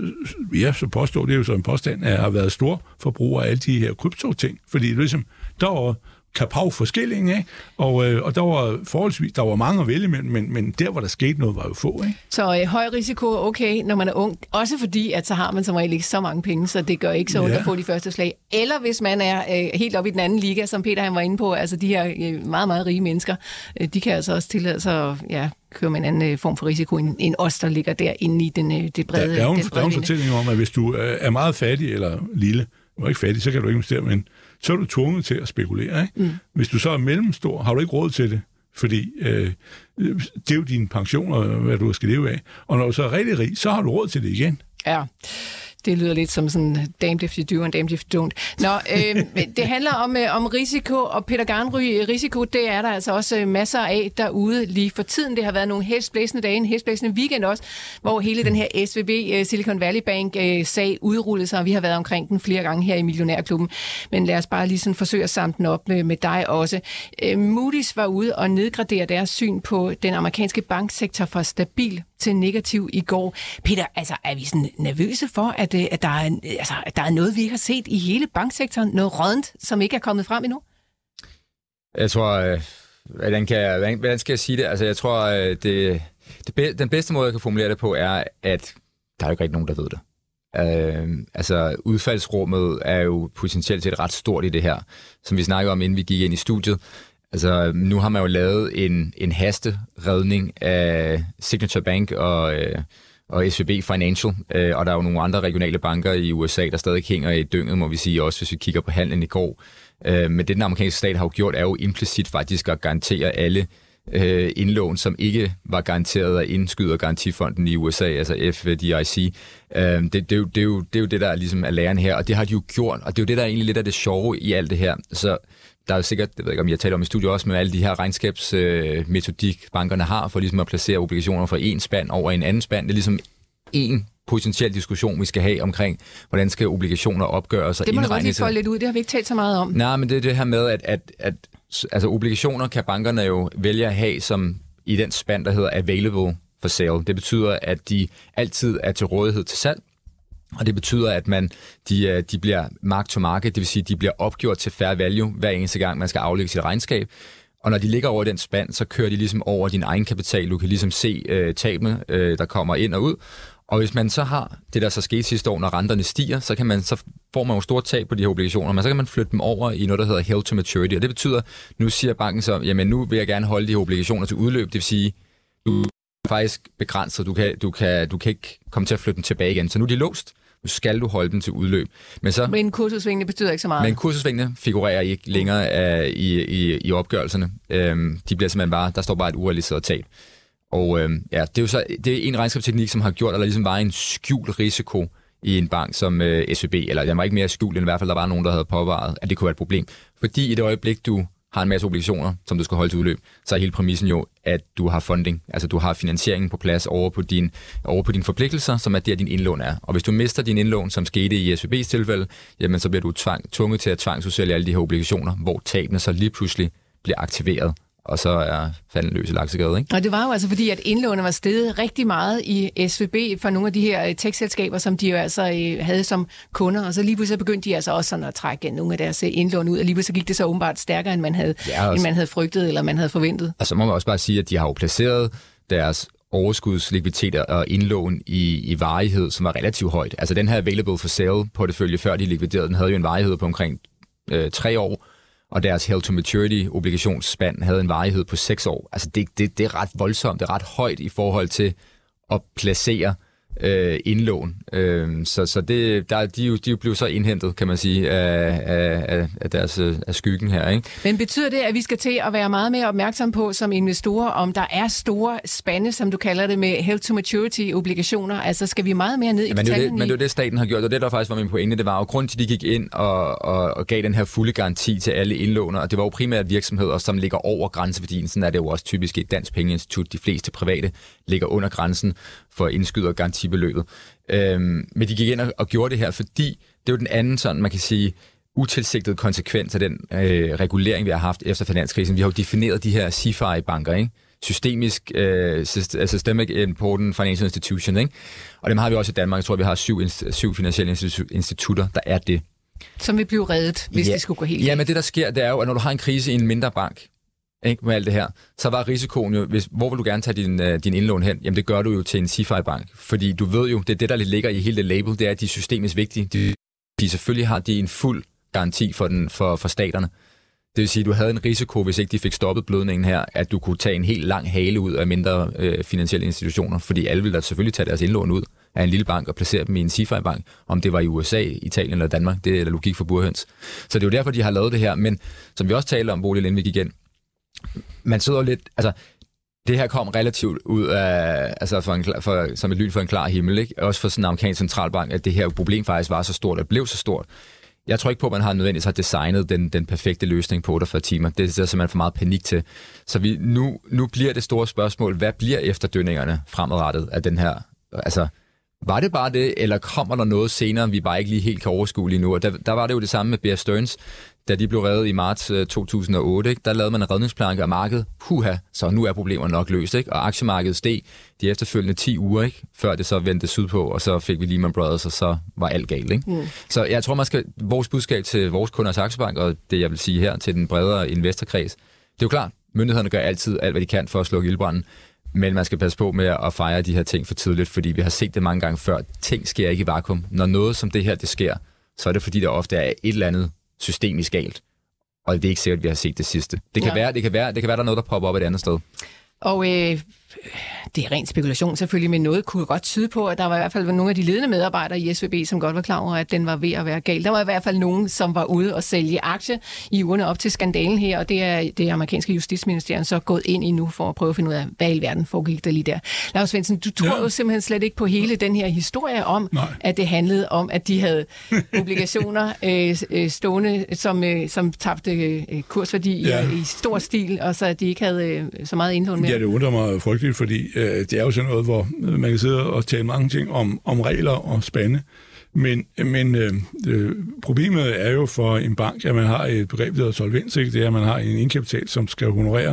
øh, ja, så påstår det er jo så en påstand, at har været stor forbruger af alle de her krypto-ting. Fordi det ligesom, der var kapav forskellige, ikke? Og, øh, og der var forholdsvis, der var mange at vælge imellem, men, men der, hvor der skete noget, var jo få, ikke? Så øh, høj risiko er okay, når man er ung. Også fordi, at så har man som regel ikke så mange penge, så det gør ikke så ondt ja. at få de første slag. Eller hvis man er øh, helt oppe i den anden liga, som Peter han var inde på, altså de her øh, meget, meget rige mennesker, øh, de kan altså også tillade sig at ja, køre med en anden øh, form for risiko, end, end os, der ligger derinde i den, øh, det brede. Der er jo en, der er en fortælling om, at hvis du er meget fattig eller lille, du er ikke fattig, så kan du ikke investere, men så er du tvunget til at spekulere. Ikke? Mm. Hvis du så er mellemstor, har du ikke råd til det, fordi øh, det er jo dine pensioner, hvad du skal leve af. Og når du så er rigtig rig, så har du råd til det igen. Ja. Det lyder lidt som sådan damned if you do and damned if you don't. Nå, øh, det handler om, øh, om risiko, og Peter Garnry, risiko, det er der altså også masser af derude lige for tiden. Det har været nogle hestblæsende dage, en hestblæsende weekend også, hvor hele den her S V B, Silicon Valley Bank-sag udrullede sig, og vi har været omkring den flere gange her i Millionærklubben. Men lad os bare lige sådan forsøge at samle den op med, med dig også. Øh, Moody's var ude og nedgradere deres syn på den amerikanske banksektor fra stabil til negativ i går. Peter, altså er vi sådan nervøse for, at, at, der er, altså, at der er noget, vi ikke har set i hele banksektoren, noget rådent, som ikke er kommet frem endnu? Jeg tror, hvordan, kan jeg, hvordan skal jeg sige det? Altså, jeg tror, det, det, den bedste måde, jeg kan formulere det på, er, at der er jo ikke rigtig nogen, der ved det. Uh, altså, udfaldsrummet er jo potentielt set ret stort i det her, som vi snakkede om, inden vi gik ind i studiet. Altså, nu har man jo lavet en, en hasteredning af Signature Bank og, øh, og S V B Financial, øh, og der er jo nogle andre regionale banker i U S A, der stadig hænger i dynget, må vi sige, også hvis vi kigger på handlen i går. Øh, men det, den amerikanske stat har jo gjort, er jo implicit faktisk at garantere alle øh, indlån, som ikke var garanteret af indskydergarantifonden i U S A, altså F D I C. Øh, det, det, er jo, det, er jo, det er jo det, der ligesom er læren her, og det har de jo gjort, og det er jo det, der er egentlig lidt af det sjove i alt det her. Så der er jo sikkert, jeg ved ikke, om jeg taler om i studiet også, med alle de her regnskabsmetodik, øh, bankerne har for ligesom at placere obligationer fra en spand over en anden spand. Det er ligesom en potentiel diskussion, vi skal have omkring, hvordan skal obligationer opgøres og indregnes. Det må du godt lige få lidt ud, det har vi ikke talt så meget om. Nej, men det er det her med, at, at, at altså, obligationer kan bankerne jo vælge at have som i den spand, der hedder available for sale. Det betyder, at de altid er til rådighed til salg. Og det betyder, at man, de, de bliver mark to market, det vil sige, at de bliver opgjort til fair value hver eneste gang, man skal aflægge sit regnskab. Og når de ligger over den spand, så kører de ligesom over din egenkapital. Du kan ligesom se øh, tabene, øh, der kommer ind og ud. Og hvis man så har det, der så skete sidste år, når renterne stiger, så, kan man, så får man jo stort tab på de her obligationer, men så kan man flytte dem over i noget, der hedder held to maturity. Og det betyder, nu siger banken så, jamen nu vil jeg gerne holde de her obligationer til udløb. Det vil sige, du er faktisk begrænset. Du kan, du kan, du kan ikke komme til at flytte dem tilbage igen. Så nu er de låst. Nu skal du holde dem til udløb. Men, så, men kursudsvingene betyder ikke så meget. Men kursudsvingene figurerer ikke længere uh, i, i, i opgørelserne. Um, de bliver simpelthen bare, der står bare et urealiseret tab. Og øhm, ja, det er jo så det er en regnskabsteknik, som har gjort, at der ligesom var en skjult risiko i en bank som øh, S V B, eller den var ikke mere skjult, end i hvert fald der var nogen, der havde påvaret, at det kunne være et problem. Fordi i det øjeblik, du har en masse obligationer, som du skal holde til udløb, så er hele præmissen jo, at du har funding, altså du har finansieringen på plads over på, din, over på dine forpligtelser, som er der, din indlån er. Og hvis du mister din indlån, som skete i S V B's tilfælde, jamen så bliver du tvang, tvunget til at tvangsudsælge alle de her obligationer, hvor tabene så lige pludselig bliver aktiveret. Og så er fanden løs i laksegade, ikke? Og det var jo altså fordi, at indlånet var steget rigtig meget i S V B for nogle af de her tech-selskaber, som de jo altså havde som kunder, og så lige pludselig begyndte de altså også sådan at trække nogle af deres indlån ud, og lige pludselig gik det så åbenbart stærkere, end man havde, ja, end man havde frygtet, eller man havde forventet. Og så må man også bare sige, at de har jo placeret deres overskudslikviditeter og indlån i, i varighed, som var relativt højt. Altså den her available for sale portefølje, før de likviderede, den havde jo en varighed på omkring øh, tre år, og deres held to maturity obligationsspand havde en varighed på seks år. Altså det, det, det er ret voldsomt, det er ret højt i forhold til at placere øh, indlån. Øh, så så det, der, de, de blev så indhentet, kan man sige, af, af, af deres af skyggen her, ikke? Men betyder det, at vi skal til at være meget mere opmærksom på som investorer, om der er store spande, som du kalder det, med held to maturity obligationer? Altså skal vi meget mere ned i ja, men det, det, men det er det, staten har gjort, og det, der faktisk var min pointe, det var jo grund til, at de gik ind og, og, og gav den her fulde garanti til alle indlånere, og det var jo primært virksomheder, som ligger over grænseværdien. Sådan er det jo også typisk et dansk pengeinstitut. De fleste private ligger under grænsen for indskyder og garantibeløbet. Øhm, men de gik ind og, og gjorde det her, fordi det er jo den anden, sådan man kan sige, utilsigtede konsekvens af den øh, regulering, vi har haft efter finanskrisen. Vi har jo defineret de her S I F I-banker, ikke? Systemisk, øh, Systemic Important Financial Institution, ikke? Og dem har vi også i Danmark. Jeg tror, vi har syv, syv finansielle institutter, der er det. Som vil blive reddet, hvis ja. det skulle gå helt. Ja, men det der sker, det er jo, at når du har en krise i en mindre bank, ikke, med alt det her, så var risikoen jo, hvis, hvor vil du gerne tage din, uh, din indlån hen? Jamen det gør du jo til en S I F I-bank, fordi du ved jo, det er det, der ligger i hele det label, det er, at de er systemisk vigtige. De, de selvfølgelig har de en fuld garanti for, den, for, for staterne. Det vil sige, at du havde en risiko, hvis ikke de fik stoppet blødningen her, at du kunne tage en helt lang hale ud af mindre øh, finansielle institutioner, fordi alle ville da selvfølgelig tage deres indlån ud af en lille bank og placere dem i en S I F I-bank, om det var i U S A, Italien eller Danmark. Det er logik for burhøns. Så det er jo derfor, de har lavet det her. Men som vi også talte om, Bodil, inden vi gik igen, man sidder lidt, altså det her kom relativt ud af, altså for en, for, som et lyn for en klar himmel, ikke? Også for sådan en amerikansk centralbank, at det her problem faktisk var så stort, og blev så stort. Jeg tror ikke på, at man har nødvendigvis har designet den, den perfekte løsning på otteogfyrre timer. Det er simpelthen for meget panik til. Så vi, nu, nu bliver det store spørgsmål, hvad bliver efterdønningerne fremadrettet af den her, altså var det bare det, eller kommer der noget senere, vi bare ikke lige helt kan overskue lige nu? Og der, der var det jo det samme med Bear Stearns, da de blev reddet i marts to tusind og otte, ikke? Der lavede man en redningsplanke af markedet. Huha, så nu er problemerne nok løst, ikke? Og aktiemarkedet steg de efterfølgende ti uger, ikke? Før det så vendte sydpå, og så fik vi Lehman Brothers, og så var alt galt, ikke? Mm. Så jeg tror, man skal, vores budskab til vores kunders aktiebank, og det jeg vil sige her til den bredere investorkreds, det er jo klart, myndighederne gør altid alt, hvad de kan for at slukke ildbranden, men man skal passe på med at fejre de her ting for tidligt, fordi vi har set det mange gange før. Ting sker ikke i vakuum. Når noget som det her, det sker, så er det fordi, der ofte er et eller andet systemisk galt. Og det er ikke sikkert, at vi har set det sidste. Det kan, ja. være, det kan, være, det kan være, der er noget, der popper op et andet sted. Og øh, det er ren spekulation selvfølgelig, men noget kunne godt tyde på, at der var i hvert fald nogle af de ledende medarbejdere i S V B, som godt var klar over, at den var ved at være gal. Der var i hvert fald nogen, som var ude og sælge aktier i ugerne op til skandalen her, og det er det amerikanske justitsministerium så gået ind i nu for at prøve at finde ud af, hvad i verden foregik der lige der. Lars Svendsen, du tror ja. jo simpelthen slet ikke på hele den her historie om, Nej. at det handlede om, at de havde obligationer øh, stående, som, øh, som tabte øh, kursværdi ja. i, i stor stil, og så at de ikke havde øh, så meget indlån mere. Ja, det undrer mig frygteligt, fordi øh, det er jo sådan noget, hvor man kan sidde og tale mange ting om, om regler og spande. Men, men øh, øh, problemet er jo for en bank, at man har et begreb, der hedder solvens, ikke? Det er, at man har en indkapital, som skal honorere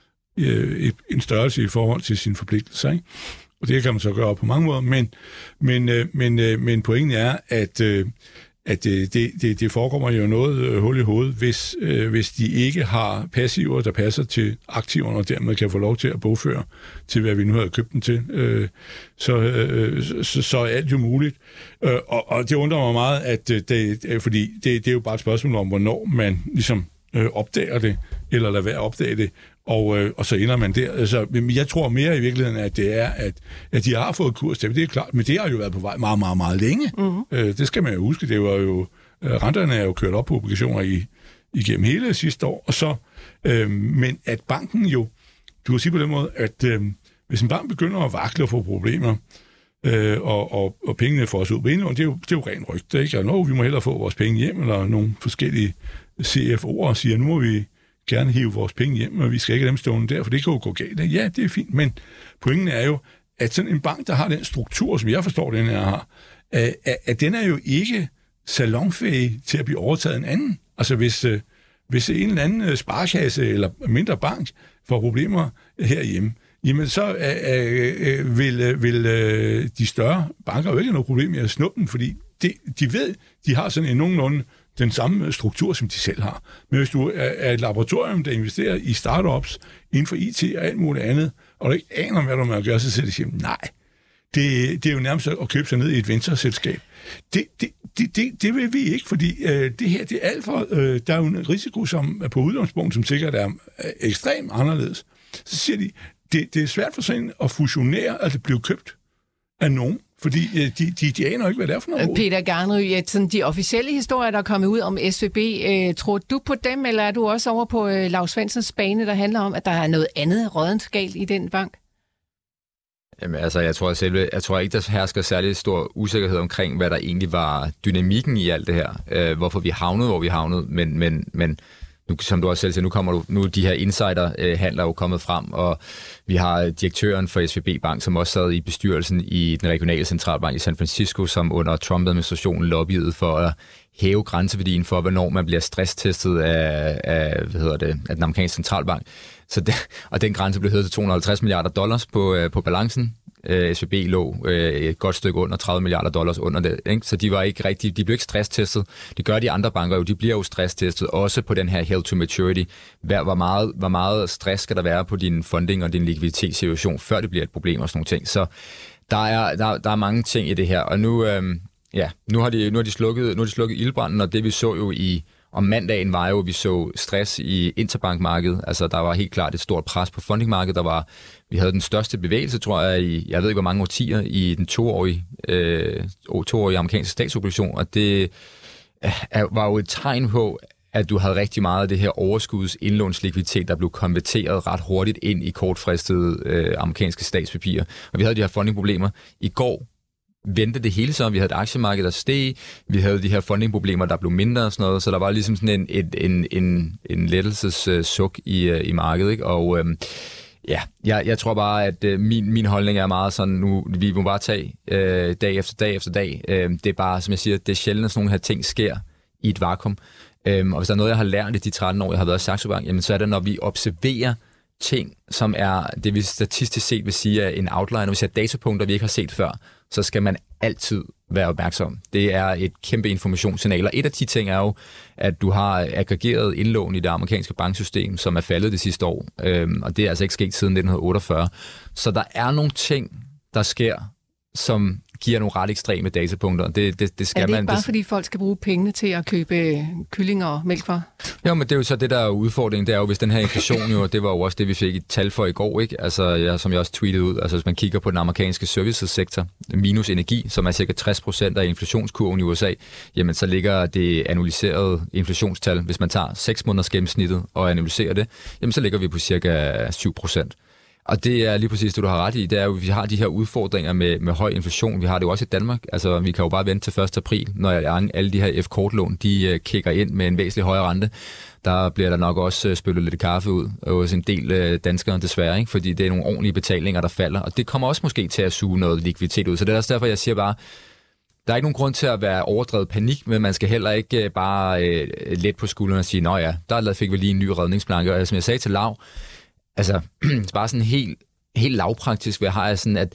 øh, et, en størrelse i forhold til sine forpligtelser, ikke? Og det kan man så gøre på mange måder, men, men, øh, men, øh, men pointen er, at, øh, at det, det, det forekommer jo noget øh, hul i hovedet, hvis, øh, hvis de ikke har passiver, der passer til aktiverne, og dermed kan få lov til at bogføre til, hvad vi nu har købt dem til. Øh, så, øh, så, så er alt jo muligt. Øh, og, og det undrer mig meget, at det, det, fordi det, det er jo bare et spørgsmål om, hvornår man ligesom øh, opdager det, eller lader være at opdage det, og, øh, og så ender man der. Altså, jeg tror mere i virkeligheden, at det er, at, at de har fået kurs. Det er klart, men det har jo været på vej meget, meget, meget længe. Mm-hmm. Øh, det skal man jo huske. Det var jo, øh, renterne er jo kørt op på obligationer i, igennem hele sidste år. Og så, øh, men at banken jo, du kan sige på den måde, at øh, hvis en bank begynder at vakle og få problemer, øh, og, og, og pengene får os ud på indlån, det er jo, det er jo rent rygte, ikke? Nå, vi må hellere få vores penge hjem, eller nogle forskellige C F O'er siger, nu må vi gerne hive vores penge hjem, og vi skal ikke have dem stående der, for det kan jo gå galt. Ja, det er fint, men pointen er jo, at sådan en bank, der har den struktur, som jeg forstår, den her har, at, at den er jo ikke salonfæhig til at blive overtaget en anden. Altså hvis, hvis en eller anden sparekasse eller mindre bank får problemer herhjemme, jamen så øh, vil, vil øh, de større banker jo ikke have noget problem med at snuppe den, fordi de, de ved, de har sådan en nogenlunde den samme struktur, som de selv har. Men hvis du er et laboratorium, der investerer i startups inden for I T og alt muligt andet, og du ikke aner, hvad du må gøre, så siger de siger, nej, det, det er jo nærmest at købe sig ned i et venture-selskab. Det, det, det, det, det vil vi ikke, fordi øh, det her, det er alt for, øh, der er jo en risiko som er på udgangspunkt, som sikkert er øh, ekstremt anderledes. Så siger de, det, det er svært for sådan at fusionere, at det bliver købt af nogen. Fordi de, de, de aner ikke, hvad det er for noget. Peter Garnry, sådan de officielle historier, der er kommet ud om S V B, øh, tror du på dem, eller er du også over på øh, Lars Svendsens bane, der handler om, at der er noget andet råddent galt i den bank? Jamen altså, jeg tror, selv, jeg tror ikke, der hersker særlig stor usikkerhed omkring, hvad der egentlig var dynamikken i alt det her. Øh, hvorfor vi havnede, hvor vi havnede, men... men, men Nu, som du også selv siger, nu kommer du, nu de her insider-handler jo kommet frem, og vi har direktøren for S V B Bank, som også sad i bestyrelsen i den regionale centralbank i San Francisco, som under Trump-administrationen lobbyede for at hæve grænseværdien for, hvornår man bliver stresstestet af, af, hvad hedder det, af den amerikanske centralbank. Så det, og den grænse blev hævet til to hundrede og halvtreds milliarder dollars på, på balancen. Uh, S V B lå uh, et godt stykke under tredive milliarder dollars under det, ikke? Så de var ikke rigtig, de blev ikke stresstestet. Det gør de andre banker jo, de bliver jo stresstestet, også på den her held to maturity. Hvor meget, hvor meget stress skal der være på din funding og din likviditetssituation, før det bliver et problem og sådan nogle ting. Så der er, der, der er mange ting i det her, og nu, øhm, ja, nu har de, nu har de slukket, nu har de slukket ildbranden, og det vi så jo i om mandagen var jo, vi så stress i interbankmarkedet. Altså, der var helt klart et stort pres på fundingmarkedet. Der var, vi havde den største bevægelse, tror jeg, i, jeg ved ikke hvor mange årtier, i den toårige, øh, toårige amerikanske statsobligation. Og det er, var jo et tegn på, at du havde rigtig meget af det her overskuds indlånslikviditet, der blev konverteret ret hurtigt ind i kortfristede øh, amerikanske statspapirer. Og vi havde de her fundingproblemer. I går vendte det hele så. Vi havde et aktiemarked, der steg. Vi havde de her fundingproblemer, der blev mindre og sådan noget. Så der var ligesom sådan en, en, en, en, en lettelsessuk i, i markedet, ikke? Og øhm, ja, jeg, jeg tror bare, at øh, min, min holdning er meget sådan, nu vi må bare tage øh, dag efter dag efter dag. Øh, det er bare, som jeg siger, det er sjældent, at sådan nogle her ting sker i et vakuum. Øh, og hvis der er noget, jeg har lært i de tretten år, jeg har været i Saxo Bank, jamen så er det, når vi observerer ting, som er det, vi statistisk set vil sige er en outlier. Når vi ser datapunkter, vi ikke har set før, så skal man altid være opmærksom. Det er et kæmpe informationssignal. Og et af de ting er jo, at du har aggregeret indlån i det amerikanske banksystem, som er faldet det sidste år. Øhm, og det er altså ikke sket siden nitten otteogfyrre. Så der er nogle ting, der sker, som giver nogle ret ekstreme datapunkter. Det, det, det skal er det ikke man, bare, det... fordi folk skal bruge pengene til at købe kylling og mælk for? Jo, men det er jo så det, der er udfordringen. Det er jo, hvis den her inflation jo, det var jo også det, vi fik et tal for i går, ikke? Altså, ja, som jeg også tweetede ud, altså hvis man kigger på den amerikanske servicesektor, minus energi, som er cirka tres procent af inflationskurven i U S A, jamen så ligger det analyserede inflationstal, hvis man tager seks måneders gennemsnittet og analyserer det, jamen så ligger vi på cirka syv procent. Og det er lige præcis det, du har ret i. Det er jo, at vi har de her udfordringer med, med høj inflation. Vi har det jo også i Danmark. Altså, vi kan jo bare vente til første april, når alle de her F-kortlån, de uh, kigger ind med en væsentlig højere rente. Der bliver der nok også uh, spyttet lidt kaffe ud hos en del uh, danskere desværre, ikke? Fordi det er nogle ordentlige betalinger, der falder. Og det kommer også måske til at suge noget likviditet ud. Så det er også derfor, jeg siger bare, der er ikke nogen grund til at være overdrevet panik, men man skal heller ikke uh, bare uh, let på skuldrene og sige, nå ja, der fik vi lige en ny redningsplanke. Og som jeg sagde til Lav, altså, bare sådan helt, helt lavpraktisk, hvad har jeg sådan, at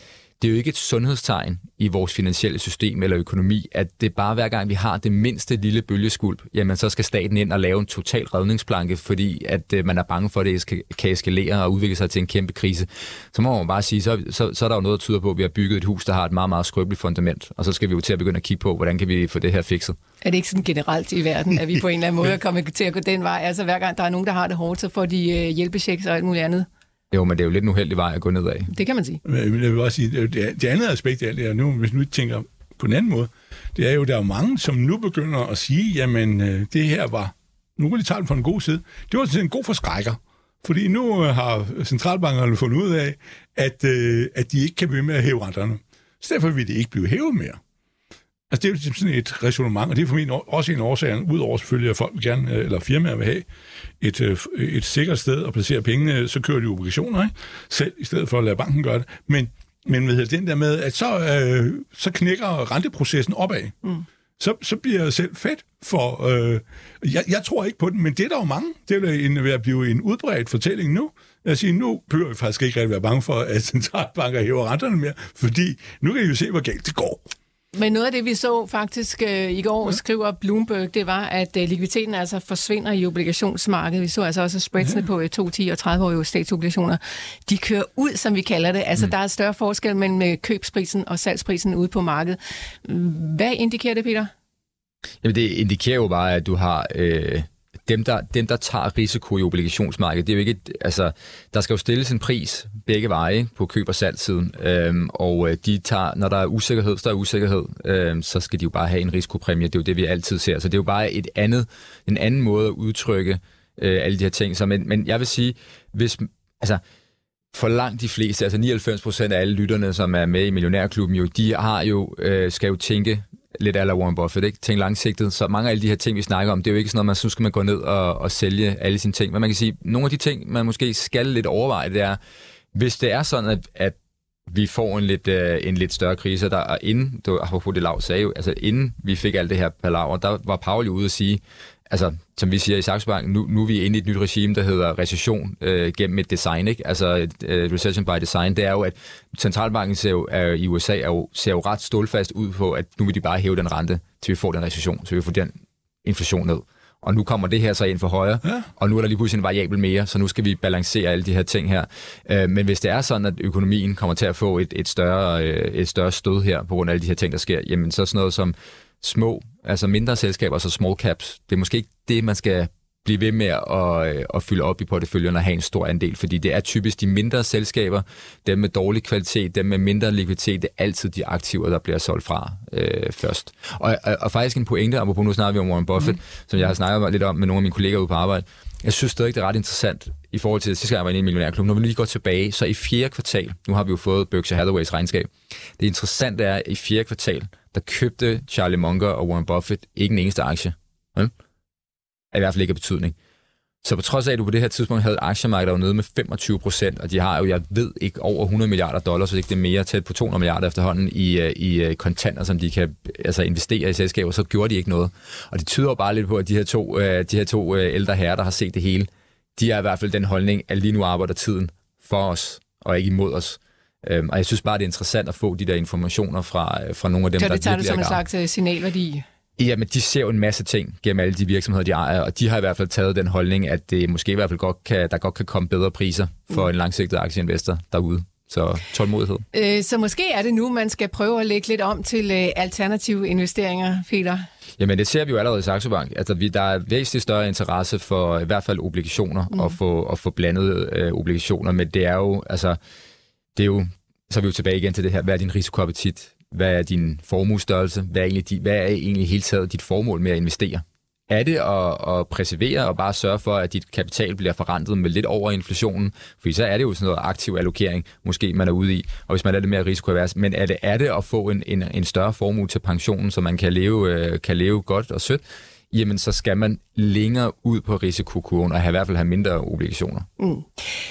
det er jo ikke et sundhedstegn i vores finansielle system eller økonomi, at det bare hver gang vi har det mindste lille bølgeskulp, jamen så skal staten ind og lave en total redningsplanke, fordi at øh, man er bange for, at det kan eskalere og udvikle sig til en kæmpe krise. Så må man bare sige, så, så, så er der jo noget, der tyder på, at vi har bygget et hus, der har et meget, meget skrøbeligt fundament, og så skal vi jo til at begynde at kigge på, hvordan kan vi få det her fikset. Er det ikke sådan generelt i verden, at vi på en eller anden måde er kommet til at gå den vej? Altså hver gang der er nogen, der har det hårdt, så får de øh, hjælpechecks og alt muligt andet. Jo, men det er jo lidt en uheldig vej at gå nedad. Det kan man sige. Jeg vil også sige, det andet aspekt af det er nu, hvis nu tænker på en anden måde, det er jo, der er mange, som nu begynder at sige, jamen det her var, nu kan de tage den på en god side, det var en god forskrækker. Fordi nu har centralbankerne fundet ud af, at, at de ikke kan blive med at hæve renterne. Så derfor vil de ikke blive hævet mere. Altså det er jo sådan et ræsonnement, og det er for mig også en årsag, udover selvfølgelig, at folk gerne, eller firmaer vil have et, et sikkert sted at placere pengene, så kører de obligationer, ikke? Selv, i stedet for at lade banken gøre det. Men, men hvad hedder den der med, at så, øh, så knækker renteprocessen opad. Mm. Så, så bliver jeg selv fedt for... Øh, jeg, jeg tror ikke på den, men det er der jo mange. Det er ved at blive en udbredt fortælling nu. Jeg siger, nu behøver vi faktisk ikke rigtig være bange for, at centralbanker hæver renterne mere, fordi nu kan I jo se, hvor galt det går. Men noget af det, vi så faktisk øh, i går, ja. skriver Bloomberg, det var, at øh, likviditeten altså forsvinder i obligationsmarkedet. Vi så altså også spreadsene ja. på øh, to, ti og tredive-årige statsobligationer. De kører ud, som vi kalder det. Altså, mm. der er større forskel mellem købsprisen og salgsprisen ude på markedet. Hvad indikerer det, Peter? Jamen, det indikerer jo bare, at du har... Øh Dem der, dem, der tager risiko i obligationsmarkedet, det er jo ikke, altså, der skal jo stilles en pris begge veje på køb- og salgssiden, øhm, og de tager, når der er usikkerhed, så er usikkerhed, øhm, så skal de jo bare have en risikopræmie. Det er jo det, vi altid ser. Så det er jo bare et andet, en anden måde at udtrykke øh, alle de her ting. Så, men, men jeg vil sige, hvis, altså, for langt de fleste, altså nioghalvfems procent af alle lytterne, som er med i Millionærklubben, jo, de har jo, øh, skal jo tænke lidt a la Warren Buffett, ikke? Tænk langsigtet. Så mange af alle de her ting, vi snakker om, det er jo ikke sådan noget, man så skal man gå ned og, og sælge alle sine ting. Men man kan sige, nogle af de ting, man måske skal lidt overveje, det er, hvis det er sådan, at, at vi får en lidt, uh, en lidt større krise, der er inden, du har på det lav sagde jo, altså inden vi fik alt det her palaver, der var Paul ude at sige, altså, som vi siger i Saxo Bank, nu, nu er vi inde i et nyt regime, der hedder recession øh, gennem et design, ikke? Altså et, øh, recession by design. Det er jo, at centralbanken ser jo, er, i U S A er jo, ser jo ret stålfast ud på, at nu vil de bare hæve den rente, til vi får den recession, så vi får den inflation ned. Og nu kommer det her så ind for højre, ja. Og nu er der lige pludselig en variabel mere, så nu skal vi balancere alle de her ting her. Øh, men hvis det er sådan, at økonomien kommer til at få et, et, større, øh, et større stød her, på grund af alle de her ting, der sker, jamen så sådan noget som små, altså mindre selskaber, altså small caps, det er måske ikke det, man skal blive ved med at, at fylde op i porteføljen og have en stor andel, fordi det er typisk de mindre selskaber, dem med dårlig kvalitet, dem med mindre likviditet, det er altid de aktiver, der bliver solgt fra øh, først. Og, og, og faktisk en pointe, apropos nu snakker vi om Warren Buffett, mm. som jeg har snakket lidt om med nogle af mine kollegaer ude på arbejde. Jeg synes stadig, det er ret interessant i forhold til sidste gang, jeg var inde i Millionærklubben. Når vi lige går tilbage, så i fjerde kvartal, nu har vi jo fået Berkshire Hathaways regnskab, det interessante er, at i fjerde kvartal, der købte Charlie Munger og Warren Buffett ikke en eneste aktie. Ja? I hvert fald ikke af betydning. Så på trods af, at du på det her tidspunkt havde et aktiemarked, der var nede med femogtyve procent, og de har jo, jeg ved ikke, over hundrede milliarder dollars, så ikke det er mere tæt på to hundrede milliarder efterhånden i, i kontanter, som de kan altså, investere i selskaber, så gjorde de ikke noget. Og det tyder jo bare lidt på, at de her to, de her to ældre herrer, der har set det hele, de har i hvert fald den holdning, at lige nu arbejder tiden for os, og ikke imod os. Og jeg synes bare, det er interessant at få de der informationer fra, fra nogle af dem, så der det tager du som en slags signalværdi? Ja, men de ser jo en masse ting gennem alle de virksomheder, de ejer, og de har i hvert fald taget den holdning, at det måske i hvert fald godt kan, der godt kan komme bedre priser for mm. en langsigtet aktieinvestor derude. Så tålmodighed. Øh, så måske er det nu, man skal prøve at lægge lidt om til øh, alternative investeringer, Peter? Jamen, det ser vi jo allerede i Saxo Bank. Altså, vi, der er væsentligt større interesse for i hvert fald obligationer, mm. og få, og få blandet øh, obligationer, men det er jo, altså, det er jo, så er vi jo tilbage igen til det her, hvad er din risikoappetit? Hvad er din formuestørrelse? Hvad er egentlig, hvad er egentlig hele taget dit formål med at investere? Er det at, at præservere og bare sørge for, at dit kapital bliver forrentet med lidt over inflationen? For så er det jo sådan noget aktiv allokering, måske man er ude i, og hvis man er lidt mere risikoavers. Men er det, er det at få en, en, en større formue til pensionen, så man kan leve, kan leve godt og sødt? Jamen, så skal man længere ud på risikokurven og have, i hvert fald have mindre obligationer. Mm.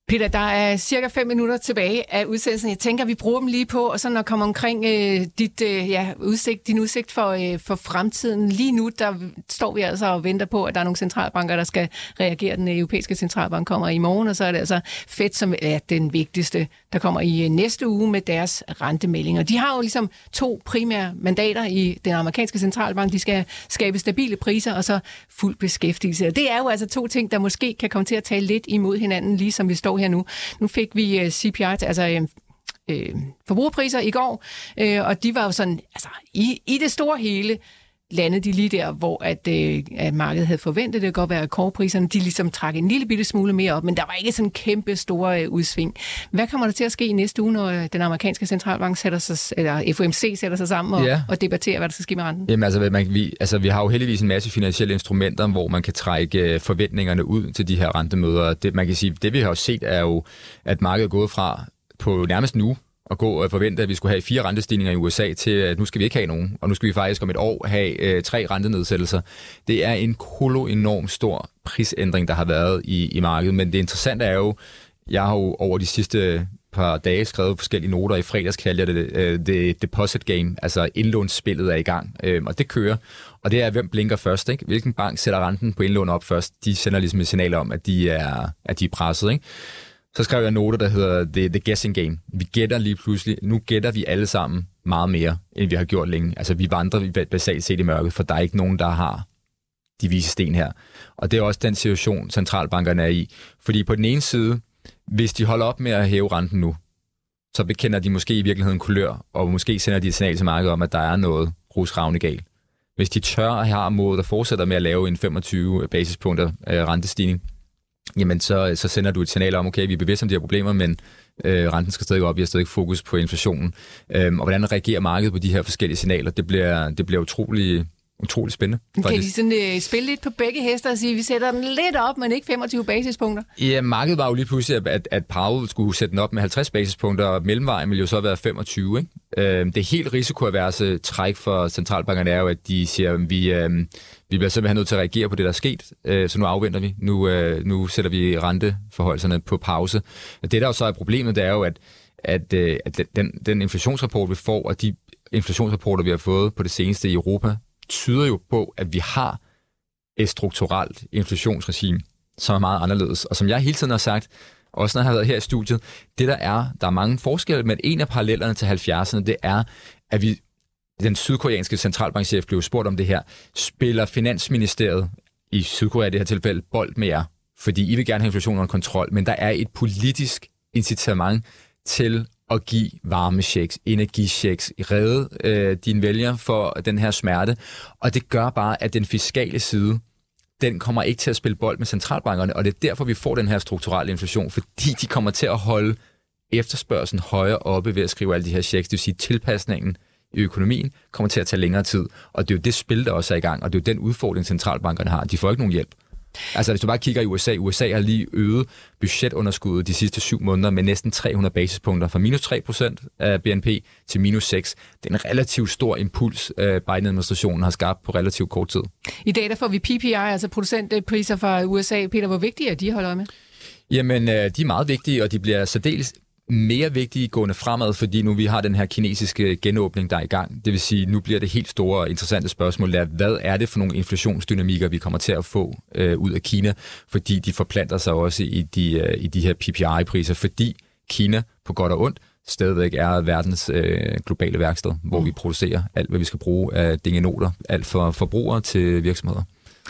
Peter, der er cirka fem minutter tilbage af udsendelsen. Jeg tænker, vi bruger dem lige på, og så når kommer omkring øh, dit, øh, ja, udsigt, din udsigt for, øh, for fremtiden. Lige nu, der står vi altså og venter på, at der er nogle centralbanker, der skal reagere. Den europæiske centralbank kommer i morgen, og så er det altså Fed, som er den vigtigste, der kommer i næste uge med deres rentemeldinger. De har jo ligesom to primære mandater i den amerikanske centralbank. De skal skabe stabile priser og så fuld beskæftigelse. Det er jo altså to ting, der måske kan komme til at tale lidt imod hinanden, lige som vi står her nu. Nu fik vi uh, C P I, altså uh, forbrugerpriser i går, uh, og de var jo sådan, altså i, i det store hele landede de lige der, hvor at, øh, at markedet havde forventet, det kan godt være, at core-priserne, de ligesom trak en lille bitte smule mere op, men der var ikke sådan en kæmpe store øh, udsving. Hvad kommer der til at ske i næste uge, når øh, den amerikanske centralbank sætter sig, eller F O M C sætter sig sammen og, ja. og debatterer, hvad der skal ske med renten? Jamen altså man, vi, altså, vi har jo heldigvis en masse finansielle instrumenter, hvor man kan trække øh, forventningerne ud til de her rentemøder. Det, man kan sige, det vi har set er jo, at markedet er gået fra på nærmest nu, og gå og forvente, at vi skulle have fire rentestigninger i U S A til, at nu skal vi ikke have nogen, og nu skal vi faktisk om et år have øh, tre rentenedsættelser. Det er en kolo enormt stor prisændring, der har været i, i markedet, men det interessante er jo, jeg har jo over de sidste par dage skrevet forskellige noter, i fredags kalder jeg det uh, the deposit game, altså indlånsspillet er i gang, uh, og det kører, og det er, hvem blinker først, ikke? Hvilken bank sætter renten på indlån op først, de sender ligesom et signal om, at de er, at de er presset, ikke? Så skrev jeg noter, der hedder the, the guessing game. Vi gætter lige pludselig, nu gætter vi alle sammen meget mere, end vi har gjort længe. Altså vi vandrer basalt set i mørket, for der er ikke nogen, der har de vise sten her. Og det er også den situation, centralbankerne er i. Fordi på den ene side, hvis de holder op med at hæve renten nu, så bekender de måske i virkeligheden kulør, og måske sender de et signal til markedet om, at der er noget rusravne galt. Hvis de tør og har mod at fortsætte med at lave en femogtyve basispunkter øh, rentestigning, jamen så, så sender du et signal om, okay, vi er bevidste om de her problemer, men øh, renten skal stadig op, vi har stadig fokus på inflationen. Øhm, og hvordan reagerer markedet på de her forskellige signaler, det bliver, det bliver utrolig, utrolig spændende. Kan faktisk. De sådan, øh, spille lidt på begge hester og sige, vi sætter den lidt op, men ikke femogtyve basispunkter? Ja, markedet var jo lige pludselig, at, at Powell skulle sætte den op med halvtreds basispunkter, og mellemvejen ville jo så være femogtyve. Ikke? Øhm, det helt risikoaverse træk for centralbankerne er jo, at de siger, at vi... Øh, Vi bliver simpelthen nødt til at reagere på det, der er sket, så nu afventer vi. Nu, nu sætter vi renteforholdelserne på pause. Det, der jo så er problemet, det er jo, at, at, at den, den inflationsrapport, vi får, og de inflationsrapporter, vi har fået på det seneste i Europa, tyder jo på, at vi har et strukturelt inflationsregime, som er meget anderledes. Og som jeg hele tiden har sagt, også når jeg har været her i studiet, det der er, der er mange forskelle, men en af parallellerne til halvfjerdserne, det er, at vi den sydkoreanske centralbankchef blev spurgt om det her. Spiller Finansministeriet i Sydkorea i det her tilfælde bold med jer? Fordi I vil gerne have inflationen under kontrol, men der er et politisk incitament til at give varmechecks, energichecks, redde øh, dine vælgere for den her smerte. Og det gør bare, at den fiskale side, den kommer ikke til at spille bold med centralbankerne, og det er derfor, vi får den her strukturelle inflation, fordi de kommer til at holde efterspørgslen højere oppe ved at skrive alle de her checks, det vil sige tilpasningen i økonomien kommer til at tage længere tid. Og det er jo det spil, der også er i gang, og det er jo den udfordring, centralbankerne har. De får ikke nogen hjælp. Altså, hvis du bare kigger i U S A, U S A har lige øget budgetunderskuddet de sidste syv måneder med næsten tre hundrede basispunkter, fra minus tre procent af B N P til minus seks. Det er en relativt stor impuls, Biden-administrationen har skabt på relativt kort tid. I dag der får vi P P I, altså producentpriser fra U S A. Peter, hvor vigtige er de holder med? Jamen, de er meget vigtige, og de bliver særdeles mere vigtige gående fremad, fordi nu vi har den her kinesiske genåbning, der er i gang. Det vil sige, nu bliver det helt store og interessante spørgsmål, der, hvad er det for nogle inflationsdynamikker, vi kommer til at få øh, ud af Kina, fordi de forplanter sig også i de, øh, i de her P P I-priser, fordi Kina på godt og ondt stadigvæk er verdens øh, globale værksted, hvor mm. vi producerer alt, hvad vi skal bruge af dingenoter, alt fra forbrugere til virksomheder.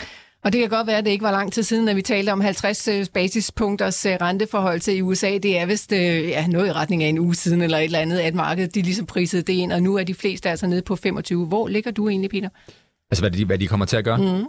Og det kan godt være, at det ikke var lang tid siden, at vi talte om halvtreds basispunkters renteforhold til i U S A. Det er vist ja, noget i retning af en uge siden eller et eller andet, at markedet de ligesom prisede det ind, og nu er de fleste altså nede på femogtyve. Hvor ligger du egentlig, Peter? Altså, hvad de, hvad de kommer til at gøre? Mm.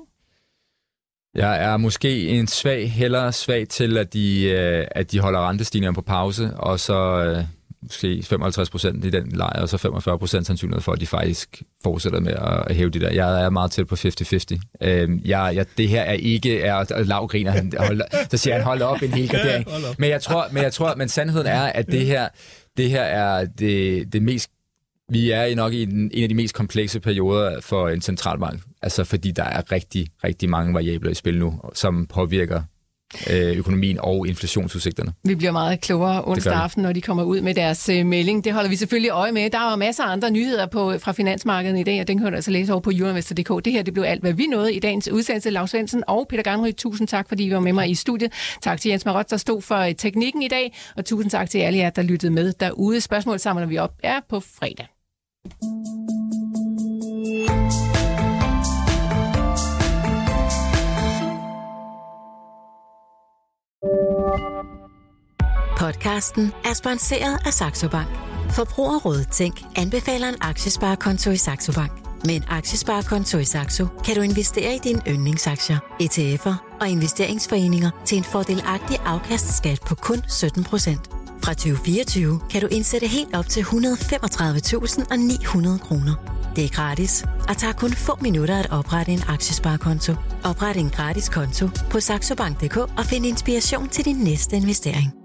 Jeg er måske en svag, hellere svag til, at de, at de holder rentestigninger på pause, og så måske femoghalvtreds procent i den lejr, og så femogfyrre procent sandsynlighed for, at de faktisk fortsætter med at hæve de der. Jeg er meget tæt på halvtreds halvtreds. Øhm, jeg, jeg, det her er ikke, er lav griner, han holder, så siger han, hold op en hel gradering. Men jeg tror, men jeg tror, men sandheden er, at det her, det her er det, det mest, vi er nok i den, en af de mest komplekse perioder for en centralbank. Altså fordi der er rigtig, rigtig mange variabler i spil nu, som påvirker øh, økonomien og inflationsudsigterne. Vi bliver meget klogere onsdag aften, når de kommer ud med deres øh, melding. Det holder vi selvfølgelig øje med. Der er jo masser af andre nyheder på, fra finansmarkedet i dag, og den kan du altså læse over på euroinvestor punktum d k. Det her det blev alt, hvad vi nåede i dagens udsendelse. Lars Svendsen og Peter Gangry, tusind tak, fordi I var med mig i studiet. Tak til Jens Marot, der stod for teknikken i dag, og tusind tak til alle jer, der lyttede med derude. Spørgsmål samler vi op er på fredag. Podcasten er sponsoreret af Saxo Bank. Forbrugerrådet Tænk anbefaler en aktiesparekonto i Saxo Bank. Med en aktiesparekonto i Saxo kan du investere i dine yndlingsaktier, E T F'er og investeringsforeninger til en fordelagtig afkastskat på kun sytten procent. Fra tyve fireogtyve kan du indsætte helt op til et hundrede og femogtredive tusind ni hundrede kroner. Det er gratis og tager kun få minutter at oprette en aktiesparekonto. Opret en gratis konto på saxobank punktum d k og find inspiration til din næste investering.